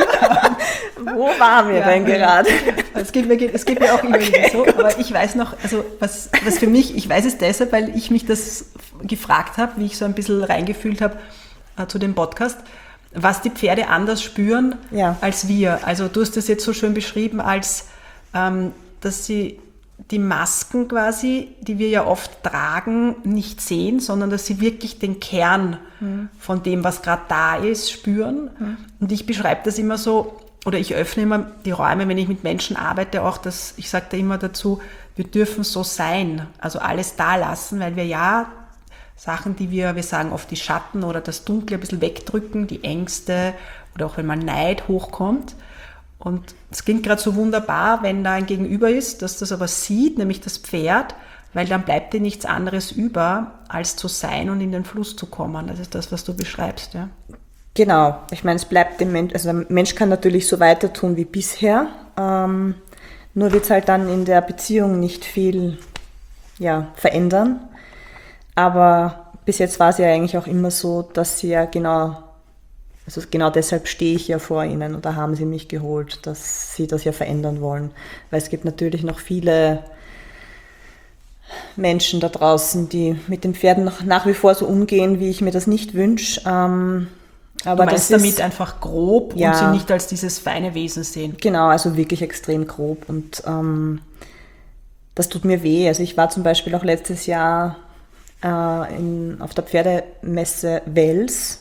waren wir denn gerade? Es geht mir auch immer wieder so, aber ich weiß noch, also was für mich, ich weiß es deshalb, weil ich mich das gefragt habe, wie ich so ein bisschen reingefühlt habe zu dem Podcast, was die Pferde anders spüren als wir. Also du hast das jetzt so schön beschrieben, als dass sie die Masken quasi, die wir ja oft tragen, nicht sehen, sondern dass sie wirklich den Kern von dem, was gerade da ist, spüren. Und ich beschreibe das immer so, oder ich öffne immer die Räume, wenn ich mit Menschen arbeite, auch, dass ich sage da immer dazu, wir dürfen so sein, also alles da lassen, weil wir ja Sachen, die wir sagen oft die Schatten oder das Dunkle ein bisschen wegdrücken, die Ängste oder auch wenn mal Neid hochkommt. Und es klingt gerade so wunderbar, wenn da ein Gegenüber ist, dass das aber sieht, nämlich das Pferd, weil dann bleibt dir nichts anderes über, als zu sein und in den Fluss zu kommen. Das ist das, was du beschreibst, ja. Genau. Ich meine, es bleibt dem Mensch, also der Mensch kann natürlich so weiter tun wie bisher, nur wird es halt dann in der Beziehung nicht viel verändern. Aber bis jetzt war es ja eigentlich auch immer so, dass sie ja genau deshalb stehe ich ja vor ihnen, und da haben sie mich geholt, dass sie das ja verändern wollen. Weil es gibt natürlich noch viele Menschen da draußen, die mit den Pferden noch nach wie vor so umgehen, wie ich mir das nicht wünsche. Aber du meinst damit einfach grob und sie nicht als dieses feine Wesen sehen? Genau, also wirklich extrem grob, und das tut mir weh. Also ich war zum Beispiel auch letztes Jahr auf der Pferdemesse Wels,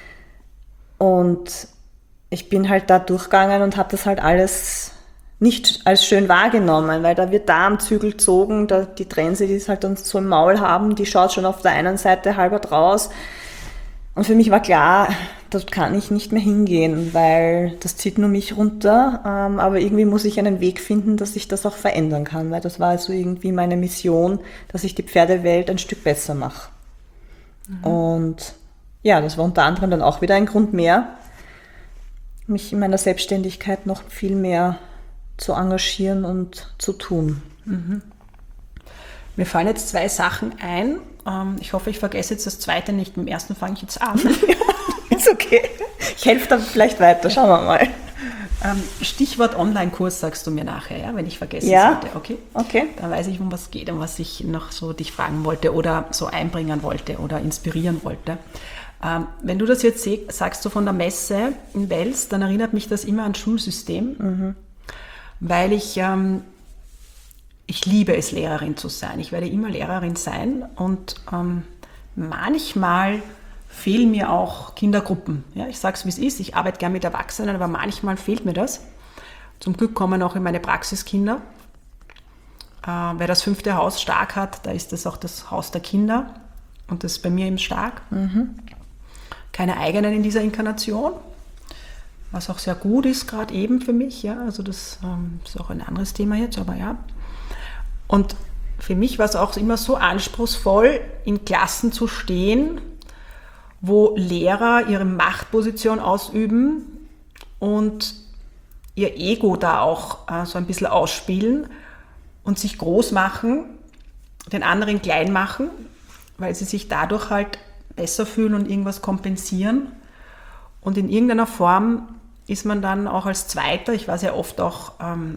und ich bin halt da durchgegangen und habe das halt alles nicht als schön wahrgenommen, weil da wird da am Zügel gezogen, die Trense, die es halt dann so im Maul haben, die schaut schon auf der einen Seite halber raus. Und für mich war klar, dort kann ich nicht mehr hingehen, weil das zieht nur mich runter. Aber irgendwie muss ich einen Weg finden, dass ich das auch verändern kann, weil das war also irgendwie meine Mission, dass ich die Pferdewelt ein Stück besser mache. Und ja, das war unter anderem dann auch wieder ein Grund mehr, mich in meiner Selbstständigkeit noch viel mehr zu engagieren und zu tun. Mir fallen jetzt 2 Sachen ein. Ich hoffe, ich vergesse jetzt das zweite nicht. Mit dem ersten fange ich jetzt an. Ist okay. Ich helfe dann vielleicht weiter. Schauen wir mal. Stichwort Online-Kurs sagst du mir nachher, ja, wenn ich vergessen sollte. Okay. Dann weiß ich, um was geht und was ich noch so dich fragen wollte oder so einbringen wollte oder inspirieren wollte. Wenn du das jetzt sagst, so von der Messe in Wels, dann erinnert mich das immer an Schulsystem, weil ich ich liebe es, Lehrerin zu sein. Ich werde immer Lehrerin sein und manchmal fehlen mir auch Kindergruppen. Ja, ich sage es, wie es ist. Ich arbeite gern mit Erwachsenen, aber manchmal fehlt mir das. Zum Glück kommen auch in meine Praxis Kinder. Wer das 5. Haus stark hat, da ist das auch das Haus der Kinder. Und das ist bei mir eben stark. Keine eigenen in dieser Inkarnation. Was auch sehr gut ist, gerade eben für mich. Ja, also das ist auch ein anderes Thema jetzt, aber ja. Und für mich war es auch immer so anspruchsvoll, in Klassen zu stehen, wo Lehrer ihre Machtposition ausüben und ihr Ego da auch so ein bisschen ausspielen und sich groß machen, den anderen klein machen, weil sie sich dadurch halt besser fühlen und irgendwas kompensieren. Und in irgendeiner Form ist man dann auch als Zweiter, ich war sehr oft auch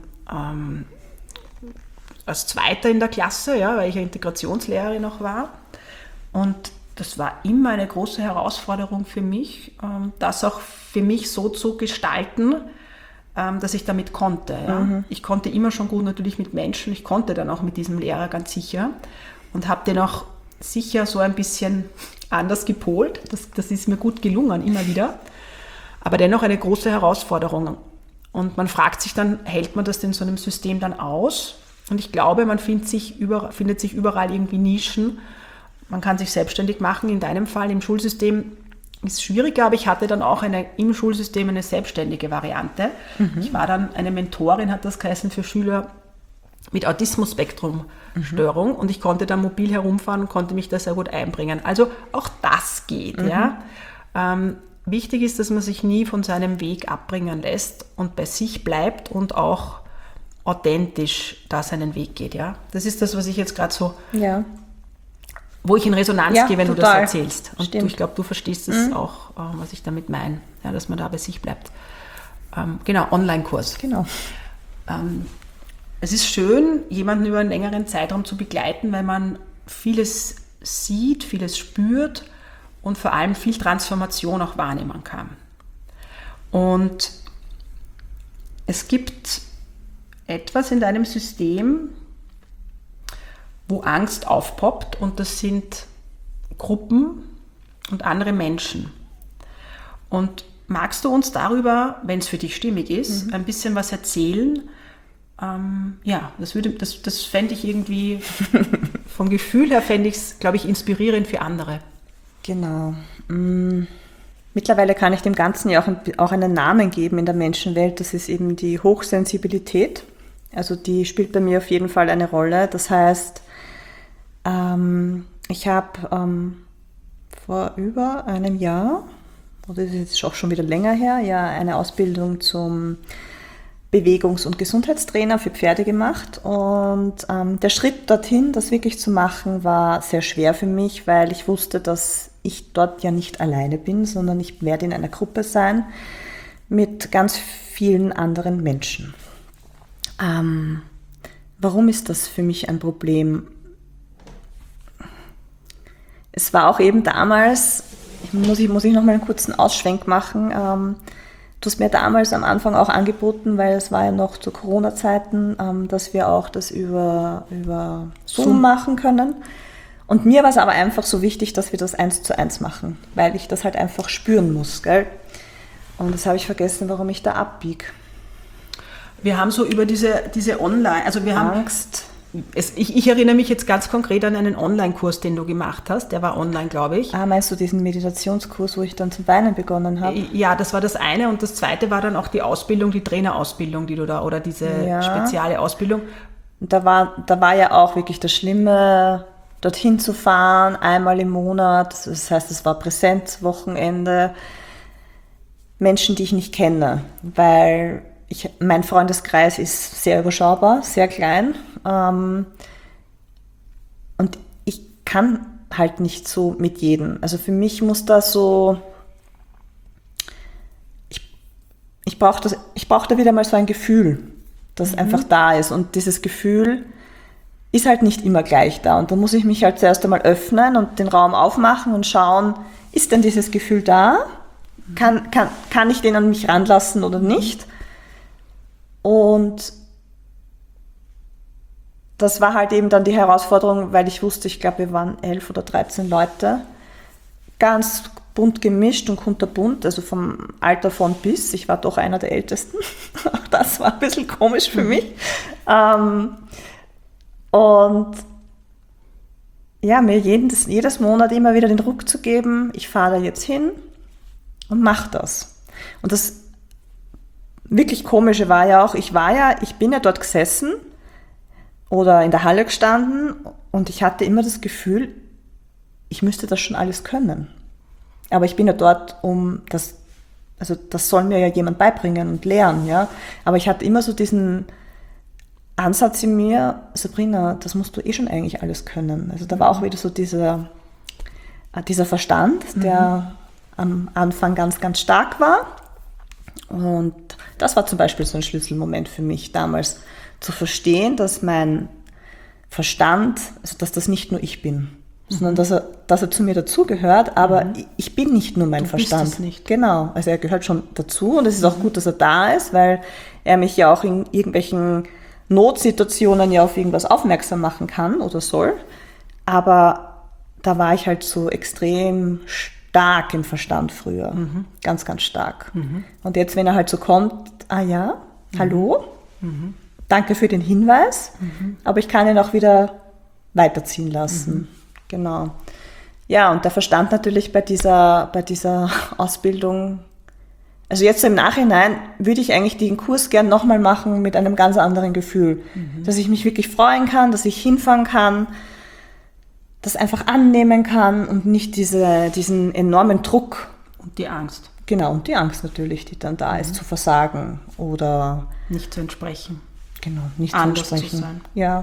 als Zweiter in der Klasse, ja, weil ich ja Integrationslehrerin auch war. Und das war immer eine große Herausforderung für mich, das auch für mich so zu gestalten, dass ich damit konnte. Ja. Ich konnte immer schon gut natürlich mit Menschen, ich konnte dann auch mit diesem Lehrer ganz sicher und habe den auch sicher so ein bisschen anders gepolt. Das ist mir gut gelungen, immer wieder. Aber dennoch eine große Herausforderung. Und man fragt sich dann, hält man das in so einem System dann aus? Und ich glaube, man findet sich überall irgendwie Nischen. Man kann sich selbstständig machen. In deinem Fall im Schulsystem ist es schwieriger, aber ich hatte dann auch im Schulsystem eine selbstständige Variante. Ich war dann eine Mentorin, hat das geheißen, für Schüler mit Autismus-Spektrum-Störung und ich konnte dann mobil herumfahren und konnte mich da sehr gut einbringen. Also auch das geht. Ja. Wichtig ist, dass man sich nie von seinem Weg abbringen lässt und bei sich bleibt und auch authentisch da seinen Weg geht. Ja. Das ist das, was ich jetzt gerade so... Ja. Wo ich in Resonanz gehe, wenn total. Du das erzählst. Und ich glaube, du verstehst es auch, was ich damit meine, ja, dass man da bei sich bleibt. Genau, Online-Kurs. Genau. Es ist schön, jemanden über einen längeren Zeitraum zu begleiten, weil man vieles sieht, vieles spürt und vor allem viel Transformation auch wahrnehmen kann. Und es gibt etwas in deinem System, wo Angst aufpoppt und das sind Gruppen und andere Menschen. Und magst du uns darüber, wenn es für dich stimmig ist, ein bisschen was erzählen? Ja, das fände ich irgendwie, vom Gefühl her fände ich es, glaube ich, inspirierend für andere. Genau. Mittlerweile kann ich dem Ganzen ja auch einen Namen geben in der Menschenwelt. Das ist eben die Hochsensibilität. Also die spielt bei mir auf jeden Fall eine Rolle. Das heißt, ich habe vor über einem Jahr, oder das ist jetzt auch schon wieder länger her, ja, eine Ausbildung zum Bewegungs- und Gesundheitstrainer für Pferde gemacht. Und der Schritt dorthin, das wirklich zu machen, war sehr schwer für mich, weil ich wusste, dass ich dort ja nicht alleine bin, sondern ich werde in einer Gruppe sein mit ganz vielen anderen Menschen. Warum ist das für mich ein Problem? Es war auch eben damals, muss ich noch mal einen kurzen Ausschwenk machen, du hast mir damals am Anfang auch angeboten, weil es war ja noch zu Corona-Zeiten, dass wir auch das über Zoom machen können. Und mir war es aber einfach so wichtig, dass wir das 1:1 machen, weil ich das halt einfach spüren muss, gell? Und das habe ich vergessen, warum ich da abbiege. Wir haben so über diese Online, also wir haben Angst. Ich erinnere mich jetzt ganz konkret an einen Online-Kurs, den du gemacht hast. Der war online, glaube ich. Meinst du diesen Meditationskurs, wo ich dann zum Weinen begonnen habe? Ja, das war das eine. Und das zweite war dann auch die Ausbildung, die Trainerausbildung, die du da, oder diese spezielle Ausbildung. Und da war ja auch wirklich das Schlimme, dorthin zu fahren, einmal im Monat. Das heißt, es war Präsenzwochenende. Menschen, die ich nicht kenne, weil mein Freundeskreis ist sehr überschaubar, sehr klein. Und ich kann halt nicht so mit jedem. Also für mich muss das so, ich brauche da wieder mal so ein Gefühl, das einfach da ist. Und dieses Gefühl ist halt nicht immer gleich da. Und da muss ich mich halt zuerst einmal öffnen und den Raum aufmachen und schauen, ist denn dieses Gefühl da? Kann ich den an mich ranlassen oder nicht? Und das war halt eben dann die Herausforderung, weil ich wusste, ich glaube, wir waren 11 oder 13 Leute, ganz bunt gemischt und kunterbunt, also vom Alter von bis. Ich war doch einer der Ältesten. Auch das war ein bisschen komisch für mich. Und ja, mir jedes Monat immer wieder den Ruck zu geben, ich fahre da jetzt hin und mache das. Und das wirklich Komische war ja auch, ich bin ja dort gesessen oder in der Halle gestanden und ich hatte immer das Gefühl, ich müsste das schon alles können. Aber ich bin ja dort, das soll mir ja jemand beibringen und lernen, ja. Aber ich hatte immer so diesen Ansatz in mir, Sabrina, das musst du schon eigentlich alles können. Also da war auch wieder so dieser Verstand, der am Anfang ganz, ganz stark war. Und das war zum Beispiel so ein Schlüsselmoment für mich damals, zu verstehen, dass mein Verstand, also dass das nicht nur ich bin, sondern dass er zu mir dazugehört, aber ich bin nicht nur mein Verstand. Bist es nicht. Genau, also er gehört schon dazu und es ist auch gut, dass er da ist, weil er mich ja auch in irgendwelchen Notsituationen ja auf irgendwas aufmerksam machen kann oder soll. Aber da war ich halt so extrem stark im Verstand früher. Ganz, ganz stark. Und jetzt, wenn er halt so kommt, hallo, danke für den Hinweis, aber ich kann ihn auch wieder weiterziehen lassen. Genau. Ja, und der Verstand natürlich bei dieser Ausbildung, also jetzt im Nachhinein würde ich eigentlich den Kurs gern nochmal machen mit einem ganz anderen Gefühl. Dass ich mich wirklich freuen kann, dass ich hinfahren kann, das einfach annehmen kann und nicht diesen enormen Druck. Und die Angst. Genau, und die Angst natürlich, die dann da ist, zu versagen oder nicht zu entsprechen. Genau, nicht anders zu entsprechen. Zu sein. Ja.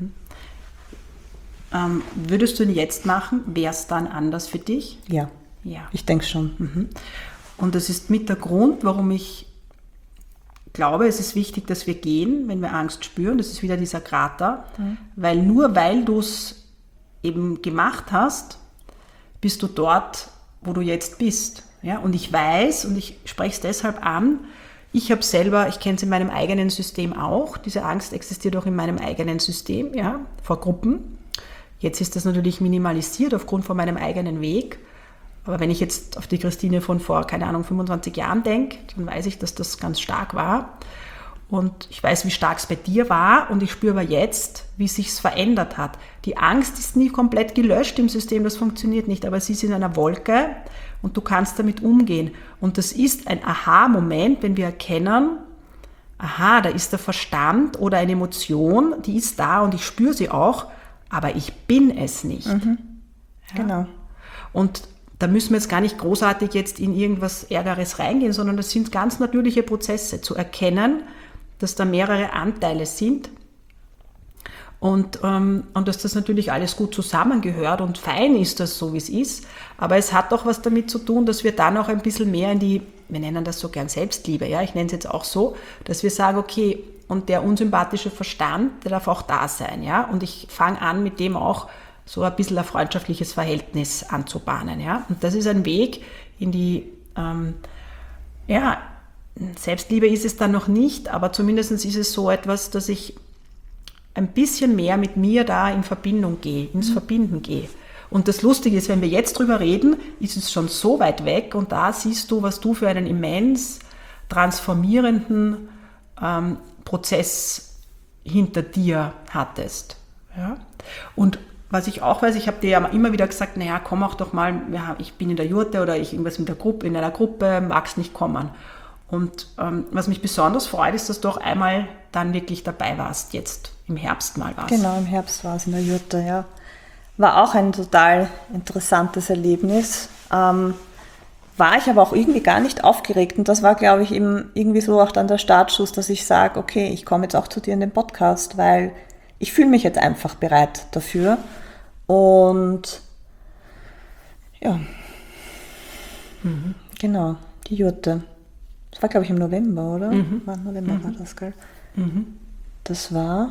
Würdest du ihn jetzt machen? Wäre es dann anders für dich? Ja. Ich denke schon. Und das ist mit der Grund, warum ich glaube, es ist wichtig, dass wir gehen, wenn wir Angst spüren. Das ist wieder dieser Krater. Weil du es eben gemacht hast, bist du dort, wo du jetzt bist. Ja? Und ich weiß, und ich spreche es deshalb an, ich kenne es in meinem eigenen System auch. Diese Angst existiert auch in meinem eigenen System, ja, vor Gruppen. Jetzt ist das natürlich minimalisiert aufgrund von meinem eigenen Weg. Aber wenn ich jetzt auf die Christine von vor, 25 Jahren denke, dann weiß ich, dass das ganz stark war. Und ich weiß, wie stark es bei dir war. Und ich spüre aber jetzt, wie es sich verändert hat. Die Angst ist nie komplett gelöscht im System, das funktioniert nicht. Aber sie ist in einer Wolke und du kannst damit umgehen. Und das ist ein Aha-Moment, wenn wir erkennen, da ist der Verstand oder eine Emotion, die ist da und ich spüre sie auch, aber ich bin es nicht. Ja? Genau. Und da müssen wir jetzt gar nicht großartig jetzt in irgendwas Ärgeres reingehen, sondern das sind ganz natürliche Prozesse, zu erkennen, dass da mehrere Anteile sind und dass das natürlich alles gut zusammengehört und fein ist das so, wie es ist. Aber es hat auch was damit zu tun, dass wir dann auch ein bisschen mehr in die, wir nennen das so gern Selbstliebe, ja, ich nenne es jetzt auch so, dass wir sagen, okay, und der unsympathische Verstand, der darf auch da sein, ja, und ich fange an, mit dem auch so ein bisschen ein freundschaftliches Verhältnis anzubahnen, ja, und das ist ein Weg in die, Selbstliebe ist es dann noch nicht, aber zumindest ist es so etwas, dass ich ein bisschen mehr mit mir da in Verbindung gehe, ins Verbinden gehe. Und das Lustige ist, wenn wir jetzt drüber reden, ist es schon so weit weg und da siehst du, was du für einen immens transformierenden Prozess hinter dir hattest. Ja? Und was ich auch weiß, ich habe dir ja immer wieder gesagt, naja, komm auch doch mal, ich bin in der Jurte oder ich irgendwas in einer Gruppe, magst nicht kommen. Und was mich besonders freut, ist, dass du auch einmal dann wirklich dabei warst, jetzt im Herbst mal warst. Genau, im Herbst war es in der Jurte, ja. War auch ein total interessantes Erlebnis. War ich aber auch irgendwie gar nicht aufgeregt. Und das war, glaube ich, eben irgendwie so auch dann der Startschuss, dass ich sage, okay, ich komme jetzt auch zu dir in den Podcast, weil ich fühle mich jetzt einfach bereit dafür. Und ja, genau, die Jurte. Das war, glaube ich, im November, oder? War November war das, gell? Das war...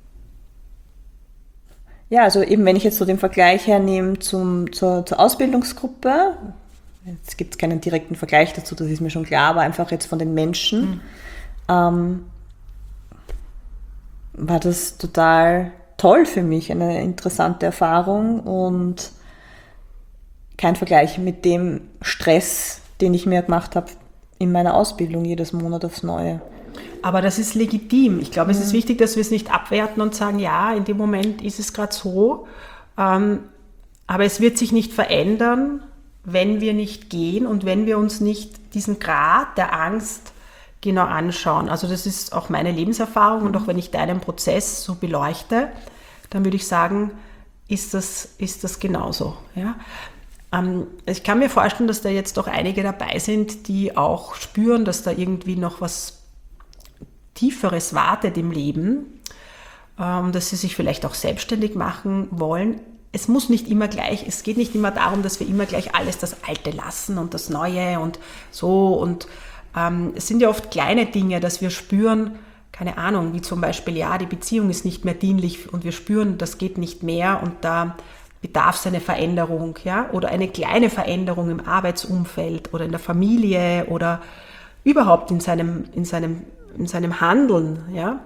Ja, also eben, wenn ich jetzt so den Vergleich hernehme zur Ausbildungsgruppe, jetzt gibt es keinen direkten Vergleich dazu, das ist mir schon klar, aber einfach jetzt von den Menschen, war das total toll für mich, eine interessante Erfahrung und kein Vergleich mit dem Stress, den ich mir gemacht habe in meiner Ausbildung jedes Monat aufs Neue. Aber das ist legitim. Ich glaube, es ist wichtig, dass wir es nicht abwerten und sagen, ja, in dem Moment ist es gerade so, aber es wird sich nicht verändern, wenn wir nicht gehen und wenn wir uns nicht diesen Grad der Angst genau anschauen. Also das ist auch meine Lebenserfahrung und auch wenn ich deinen Prozess so beleuchte, dann würde ich sagen, ist das genauso. Ja? Ich kann mir vorstellen, dass da jetzt doch einige dabei sind, die auch spüren, dass da irgendwie noch was Tieferes wartet im Leben, dass sie sich vielleicht auch selbstständig machen wollen. Es muss nicht immer gleich, es geht nicht immer darum, dass wir immer gleich alles das Alte lassen und das Neue und so. Und es sind ja oft kleine Dinge, dass wir spüren, keine Ahnung, wie zum Beispiel, ja, die Beziehung ist nicht mehr dienlich und wir spüren, das geht nicht mehr und da bedarf es eine Veränderung, ja, oder eine kleine Veränderung im Arbeitsumfeld oder in der Familie oder überhaupt in seinem Handeln, ja.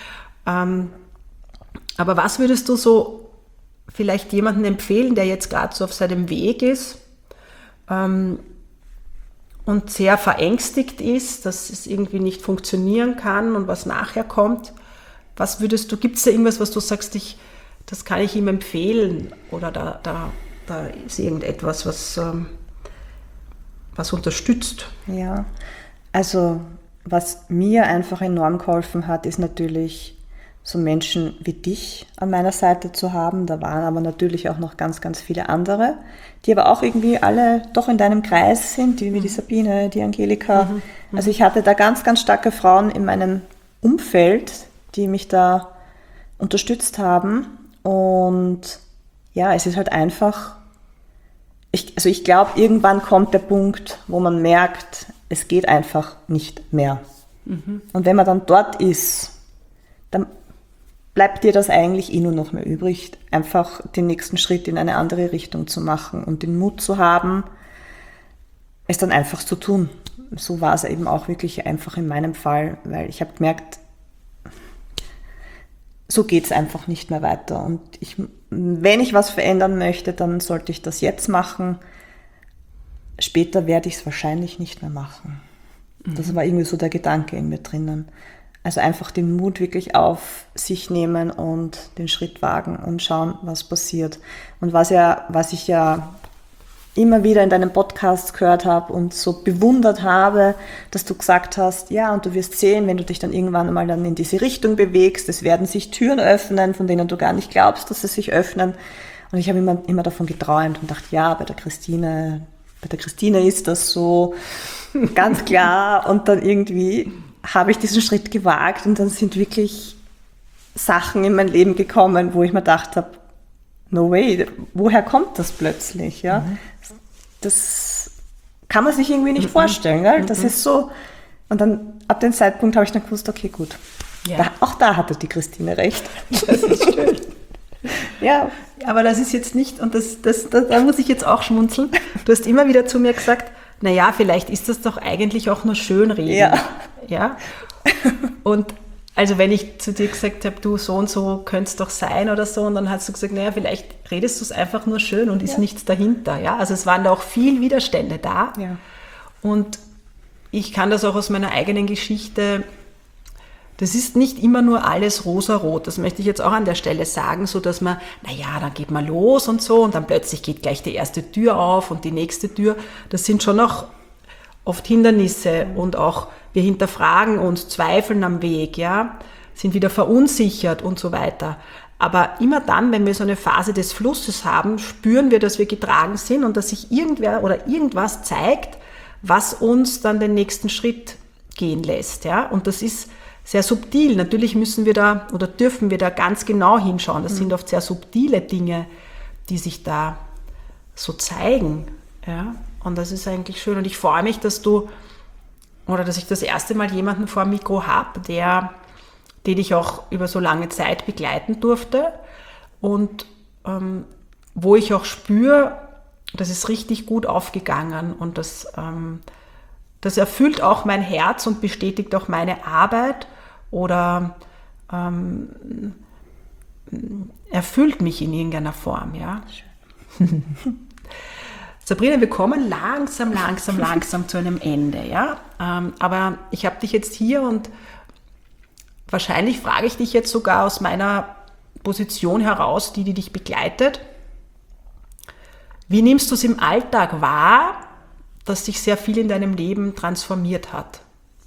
Aber was würdest du so vielleicht jemanden empfehlen, der jetzt gerade so auf seinem Weg ist und sehr verängstigt ist, dass es irgendwie nicht funktionieren kann und was nachher kommt? Gibt es da irgendwas, was du sagst, das kann ich ihm empfehlen oder da ist irgendetwas, was unterstützt? Ja, also was mir einfach enorm geholfen hat, ist natürlich so Menschen wie dich an meiner Seite zu haben. Da waren aber natürlich auch noch ganz, ganz viele andere, die aber auch irgendwie alle doch in deinem Kreis sind, wie die Sabine, die Angelika. Also ich hatte da ganz, ganz starke Frauen in meinem Umfeld, die mich da unterstützt haben. Und ja, es ist halt einfach, ich glaube, irgendwann kommt der Punkt, wo man merkt, es geht einfach nicht mehr. Und wenn man dann dort ist, dann bleibt dir das eigentlich nur noch mehr übrig, einfach den nächsten Schritt in eine andere Richtung zu machen und den Mut zu haben, es dann einfach zu tun. So war es eben auch wirklich einfach in meinem Fall, weil ich habe gemerkt, so geht es einfach nicht mehr weiter. Und wenn ich was verändern möchte, dann sollte ich das jetzt machen. Später werde ich es wahrscheinlich nicht mehr machen. Das war irgendwie so der Gedanke in mir drinnen. Also einfach den Mut wirklich auf sich nehmen und den Schritt wagen und schauen, was passiert. Und was ich ja immer wieder in deinem Podcast gehört habe und so bewundert habe, dass du gesagt hast, ja, und du wirst sehen, wenn du dich dann irgendwann mal dann in diese Richtung bewegst, es werden sich Türen öffnen, von denen du gar nicht glaubst, dass sie sich öffnen. Und ich habe immer davon geträumt und dachte, ja, bei der Christine ist das so ganz klar. Und dann irgendwie habe ich diesen Schritt gewagt und dann sind wirklich Sachen in mein Leben gekommen, wo ich mir gedacht habe, no way, woher kommt das plötzlich? Ja? Das kann man sich irgendwie nicht vorstellen. Gell? Das ist so. Und dann ab dem Zeitpunkt habe ich dann gewusst, okay, gut. Ja. Auch da hatte die Christine recht. Das ist schön. Ja, aber das ist jetzt nicht, und da muss ich jetzt auch schmunzeln. Du hast immer wieder zu mir gesagt, naja, vielleicht ist das doch eigentlich auch nur Schönreden. Ja. Und also wenn ich zu dir gesagt habe, du, so und so könnte es doch sein oder so, und dann hast du gesagt, naja, vielleicht redest du es einfach nur schön und ist nichts dahinter. Ja? Also es waren da auch viel Widerstände da. Ja. Und ich kann das auch aus meiner eigenen Geschichte, das ist nicht immer nur alles rosarot, das möchte ich jetzt auch an der Stelle sagen, so dass man, naja, dann geht man los und so und dann plötzlich geht gleich die erste Tür auf und die nächste Tür. Das sind schon auch oft Hindernisse und auch wir hinterfragen uns, zweifeln am Weg, ja, sind wieder verunsichert und so weiter. Aber immer dann, wenn wir so eine Phase des Flusses haben, spüren wir, dass wir getragen sind und dass sich irgendwer oder irgendwas zeigt, was uns dann den nächsten Schritt gehen lässt, ja. Und das ist sehr subtil. Natürlich müssen wir da oder dürfen wir da ganz genau hinschauen. Das sind oft sehr subtile Dinge, die sich da so zeigen. Ja? Und das ist eigentlich schön. Und ich freue mich, dass ich das erste Mal jemanden vor dem Mikro habe, den ich auch über so lange Zeit begleiten durfte und wo ich auch spüre, das ist richtig gut aufgegangen und das erfüllt auch mein Herz und bestätigt auch meine Arbeit oder erfüllt mich in irgendeiner Form. Ja? Sabrina, wir kommen langsam zu einem Ende. Ja? Aber ich habe dich jetzt hier und wahrscheinlich frage ich dich jetzt sogar aus meiner Position heraus, die dich begleitet. Wie nimmst du es im Alltag wahr, dass sich sehr viel in deinem Leben transformiert hat?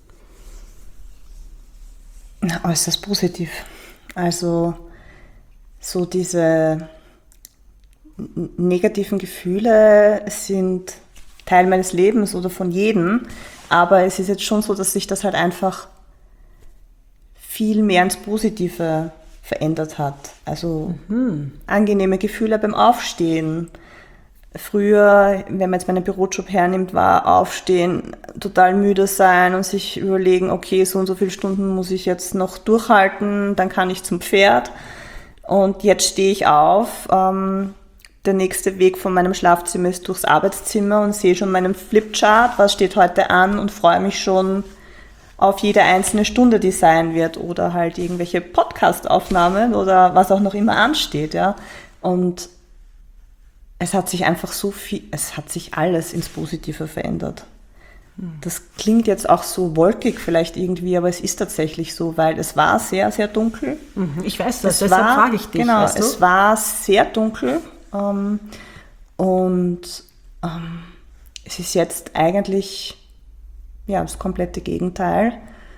Äußerst positiv. Also so diese negativen Gefühle sind Teil meines Lebens oder von jedem, aber es ist jetzt schon so, dass sich das halt einfach viel mehr ins Positive verändert hat. Also angenehme Gefühle beim Aufstehen. Früher, wenn man jetzt meinen Bürojob hernimmt, war Aufstehen, total müde sein und sich überlegen, okay, so und so viele Stunden muss ich jetzt noch durchhalten, dann kann ich zum Pferd. Und jetzt stehe ich auf. Der nächste Weg von meinem Schlafzimmer ist durchs Arbeitszimmer und sehe schon meinen Flipchart, was steht heute an, und freue mich schon auf jede einzelne Stunde, die sein wird, oder halt irgendwelche Podcast-Aufnahmen oder was auch noch immer ansteht. Ja. Und es hat sich einfach es hat sich alles ins Positive verändert. Das klingt jetzt auch so wolkig vielleicht irgendwie, aber es ist tatsächlich so, weil es war sehr, sehr dunkel. Ich weiß das, deshalb frage ich dich. Genau, weißt du? Es war sehr dunkel und es ist jetzt eigentlich das komplette Gegenteil.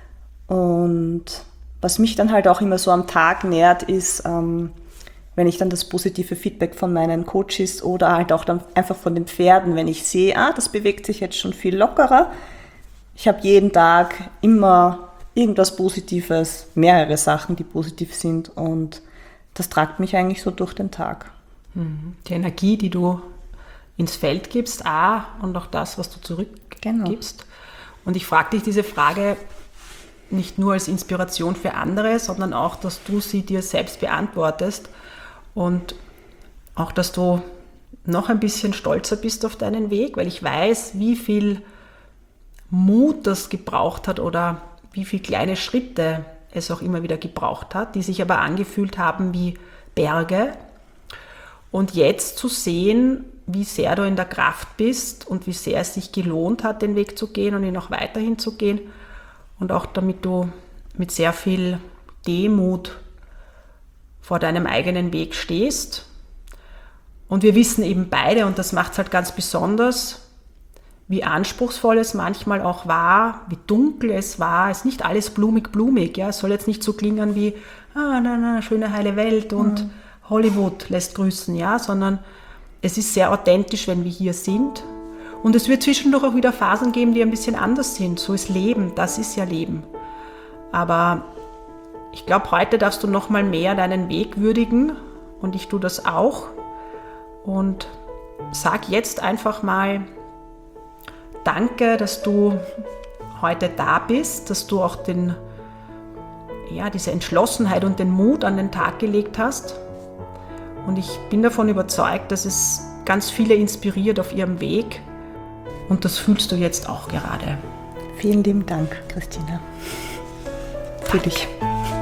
Und was mich dann halt auch immer so am Tag nährt, ist, wenn ich dann das positive Feedback von meinen Coaches oder halt auch dann einfach von den Pferden, wenn ich sehe, das bewegt sich jetzt schon viel lockerer. Ich habe jeden Tag immer irgendwas Positives, mehrere Sachen, die positiv sind, und das tragt mich eigentlich so durch den Tag. Die Energie, die du ins Feld gibst, und auch das, was du zurückgibst. Genau. Und ich frage dich diese Frage nicht nur als Inspiration für andere, sondern auch, dass du sie dir selbst beantwortest. Und auch, dass du noch ein bisschen stolzer bist auf deinen Weg, weil ich weiß, wie viel Mut das gebraucht hat oder wie viele kleine Schritte es auch immer wieder gebraucht hat, die sich aber angefühlt haben wie Berge. Und jetzt zu sehen, wie sehr du in der Kraft bist und wie sehr es sich gelohnt hat, den Weg zu gehen und ihn auch weiterhin zu gehen. Und auch damit du mit sehr viel Demut vor deinem eigenen Weg stehst. Und wir wissen eben beide, und das macht es halt ganz besonders, wie anspruchsvoll es manchmal auch war, wie dunkel es war. Es ist nicht alles blumig, ja. Es soll jetzt nicht so klingen wie, schöne heile Welt und Hollywood lässt grüßen, ja, sondern es ist sehr authentisch, wenn wir hier sind. Und es wird zwischendurch auch wieder Phasen geben, die ein bisschen anders sind. So ist Leben, das ist ja Leben. Aber ich glaube, heute darfst du noch mal mehr deinen Weg würdigen, und ich tue das auch. Und sag jetzt einfach mal Danke, dass du heute da bist, dass du auch diese Entschlossenheit und den Mut an den Tag gelegt hast. Und ich bin davon überzeugt, dass es ganz viele inspiriert auf ihrem Weg. Und das fühlst du jetzt auch gerade. Vielen lieben Dank, Christina. Für dich.